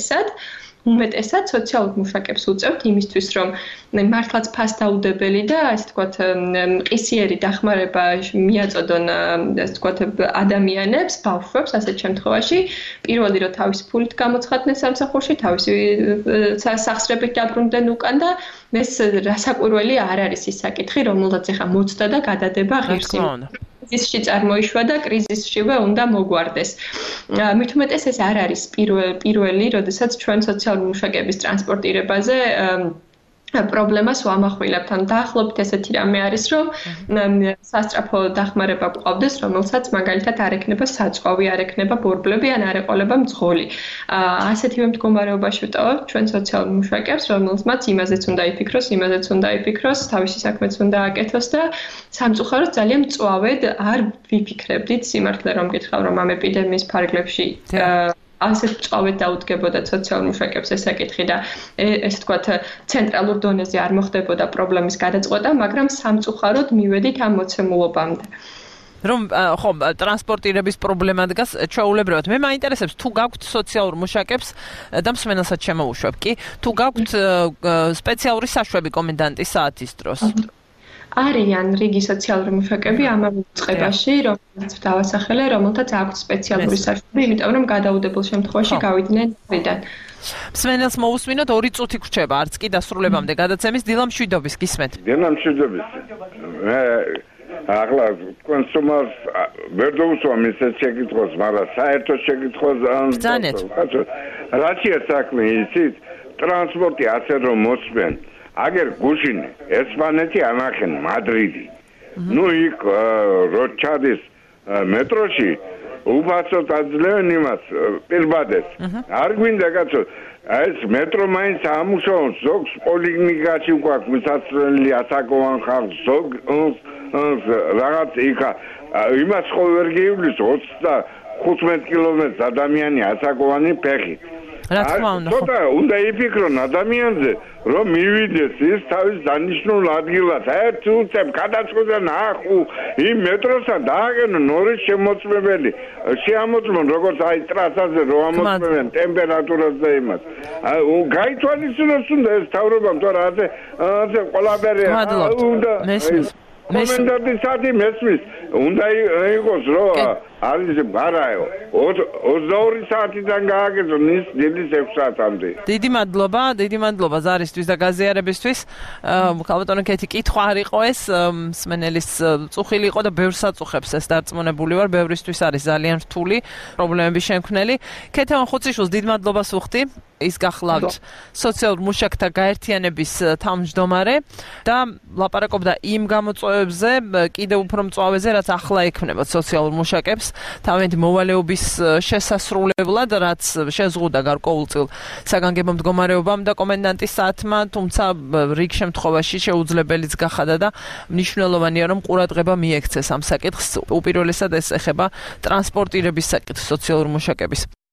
უმეტესად სოციალურ მუშაკებს უწევთ იმისთვის, რომ მართლაც ფასდაუდებელი და ასე ვთქვათ, მყისიერი დახმარება მიაწოდონ ასე ვთქვათ ადამიანებს, ბავშვებს ასეთ შემთხვევაში, პირველი რომ თავისი ფულით გამოცხადდნენ სამსახურში, თავისი სახსრებით დაბრუნდნენ უკან და ეს რასაკვირველი არ არის ის საკითხი, რომელსაც ახლა მოცდა და გადადება ღირსი. კრიზისში წარმოიშვა და კრიზისშივე უნდა მოგვარდეს. მით უმეტეს ეს არ არის პირველი, როდესაც ჩვენ სოციალურ მუშაკების ტრანსპორტირებაზე პრობლემას ვამახვილებთ. ან დაახლოებით ესეთი რამე არის, რომ სასწრაფო დახმარება გვყავდეს, რომელსაც მაგალითად არ ექნება საწვავი, არ ექნება ბორბლები, ან არ ეყოლება მძღოლი. ასეთივე მდგომარეობაში ვტოვებთ ჩვენ სოციალურ მუშაკებს, რომელსაც იმაზეც უნდა იფიქროს, თავისი საქმეც უნდა აკეთოს და სამწუხაროდ ძალიან მწვავედ არ ვიფიქრებდით სიმართლე რომ გითხრა რომ ამ ეპიდემიის ფარგლებში ასეთ წავედ დაუდგებოდა სოციალურ მუშაკებს ეს საკითხი და ესე ვთქვათ ცენტრალურ დონეზე არ მოხდებოდა პრობლემის გადაწყვეტა, მაგრამ სამწუხაროდ მივედით ამ მოცემულობამდე. რომ ხო ტრანსპორტირების პრობლემა დგას ჩვეულებრივად. მე მაინტერესებს თუ გაქვთ სოციალურ მუშაკებს და მსმენელსაც შემოუშვებ კი, თუ გაქვთ სპეციალური საშვები კომენდანტის საათის დროს. არიან რიგი სოციალური მუშაკები ამავე წყებაში, რომელსაც დავასახელე, რომელთაც აქვთ სპეციალური საშვები, იმიტომ რომ გადაუდებელ შემთხვევაში გავიდნენ მხრიდან. მსმენელს მოусმინოთ 2 წუთი გრჩება, არც კი დასრულებამდე გადაცემის. დილამ შვიდობის გისმენთ. დილამ შვიდობის. ახლა კონსუმერს ვერ დავუსვამ ისეთ შეკითხვას, მაგრამ საერთოდ შეკითხვას რაცია საქმე იცით? ტრანსპორტი ასე რომ მოსვენ აგერ გუშინ ესპანეთი ამახენ მადრიდი. ნუ იქ როჩადის მეტროში უფასოდ აძლევენ იმას პირბადეს. არ გვინდა კაცო ეს მეტრო მაინც ამუშავოს ზოგს პოლიკლინიკაში გვაქვს მისასვლელი ასაკოვან ხალხს ზოგ რაღაც იქა იმას ხო ვერ გიulis 25 კილომეტრს ადამიანი ასაკოვანი ფეხი. რა თქმა უნდა. ცოტა უნდა იფიქრონ ადამიანზე, რომ მივიდეს ის თავის დანიშნულ ადგილას. ერთ უცებ გადაწყვეტა ნახუ იმ მეტროსთან დააგენონ ორი შემოწმებელი. შეამოწმონ როგორც აი ტრასაზე რო ამოწმებენ ტემპერატურას და იმას. გაითვალისწინოს უნდა ეს თავრობამ თორე ასე ყველაფერი უნდა კომენდანტის საათი მესმის უნდა იყოს რომ არის ბარაო 22 საათიდან გააკეთონ ის დილის 6 საათამდე. დიდი მადლობა ზარისთვის და გაზიარებისთვის. ქალბატონო კეთი კითხვა არ იყო ეს, მსმენელის წუხილი იყო და ბევრ საწუხებს ეს დარწმუნებული ვარ, ბევრისთვის არის ძალიან რთული პრობლემების შემქმნელი. ქეთევან ხუციშვილს დიდ მადლობას ვუხდი. ის გახლავთ სოციალურ მუშაკთა გაერთიანების თავმჯდომარე და ლაპარაკობდა იმ გამოწვევებზე, კიდევ უფრო მწვავეზე, რაც ახლა ექმნება სოციალურ მუშაკებს თავიანთი მოვალეობის შესასრულებლად, რაც შეზღუდა გარკვეულწილ საგანგებო მდგომარეობამ და კომენდანტის საათმა, თუმცა რიგ შემთხვევაში შეუძლებელიც გახადა და მნიშვნელოვანია, რომ ყურადღება მიექცეს ამ საკითხს. უპირველესად ეს ეხება ტრანსპორტირების საკითხს სოციალურ მუშაკების.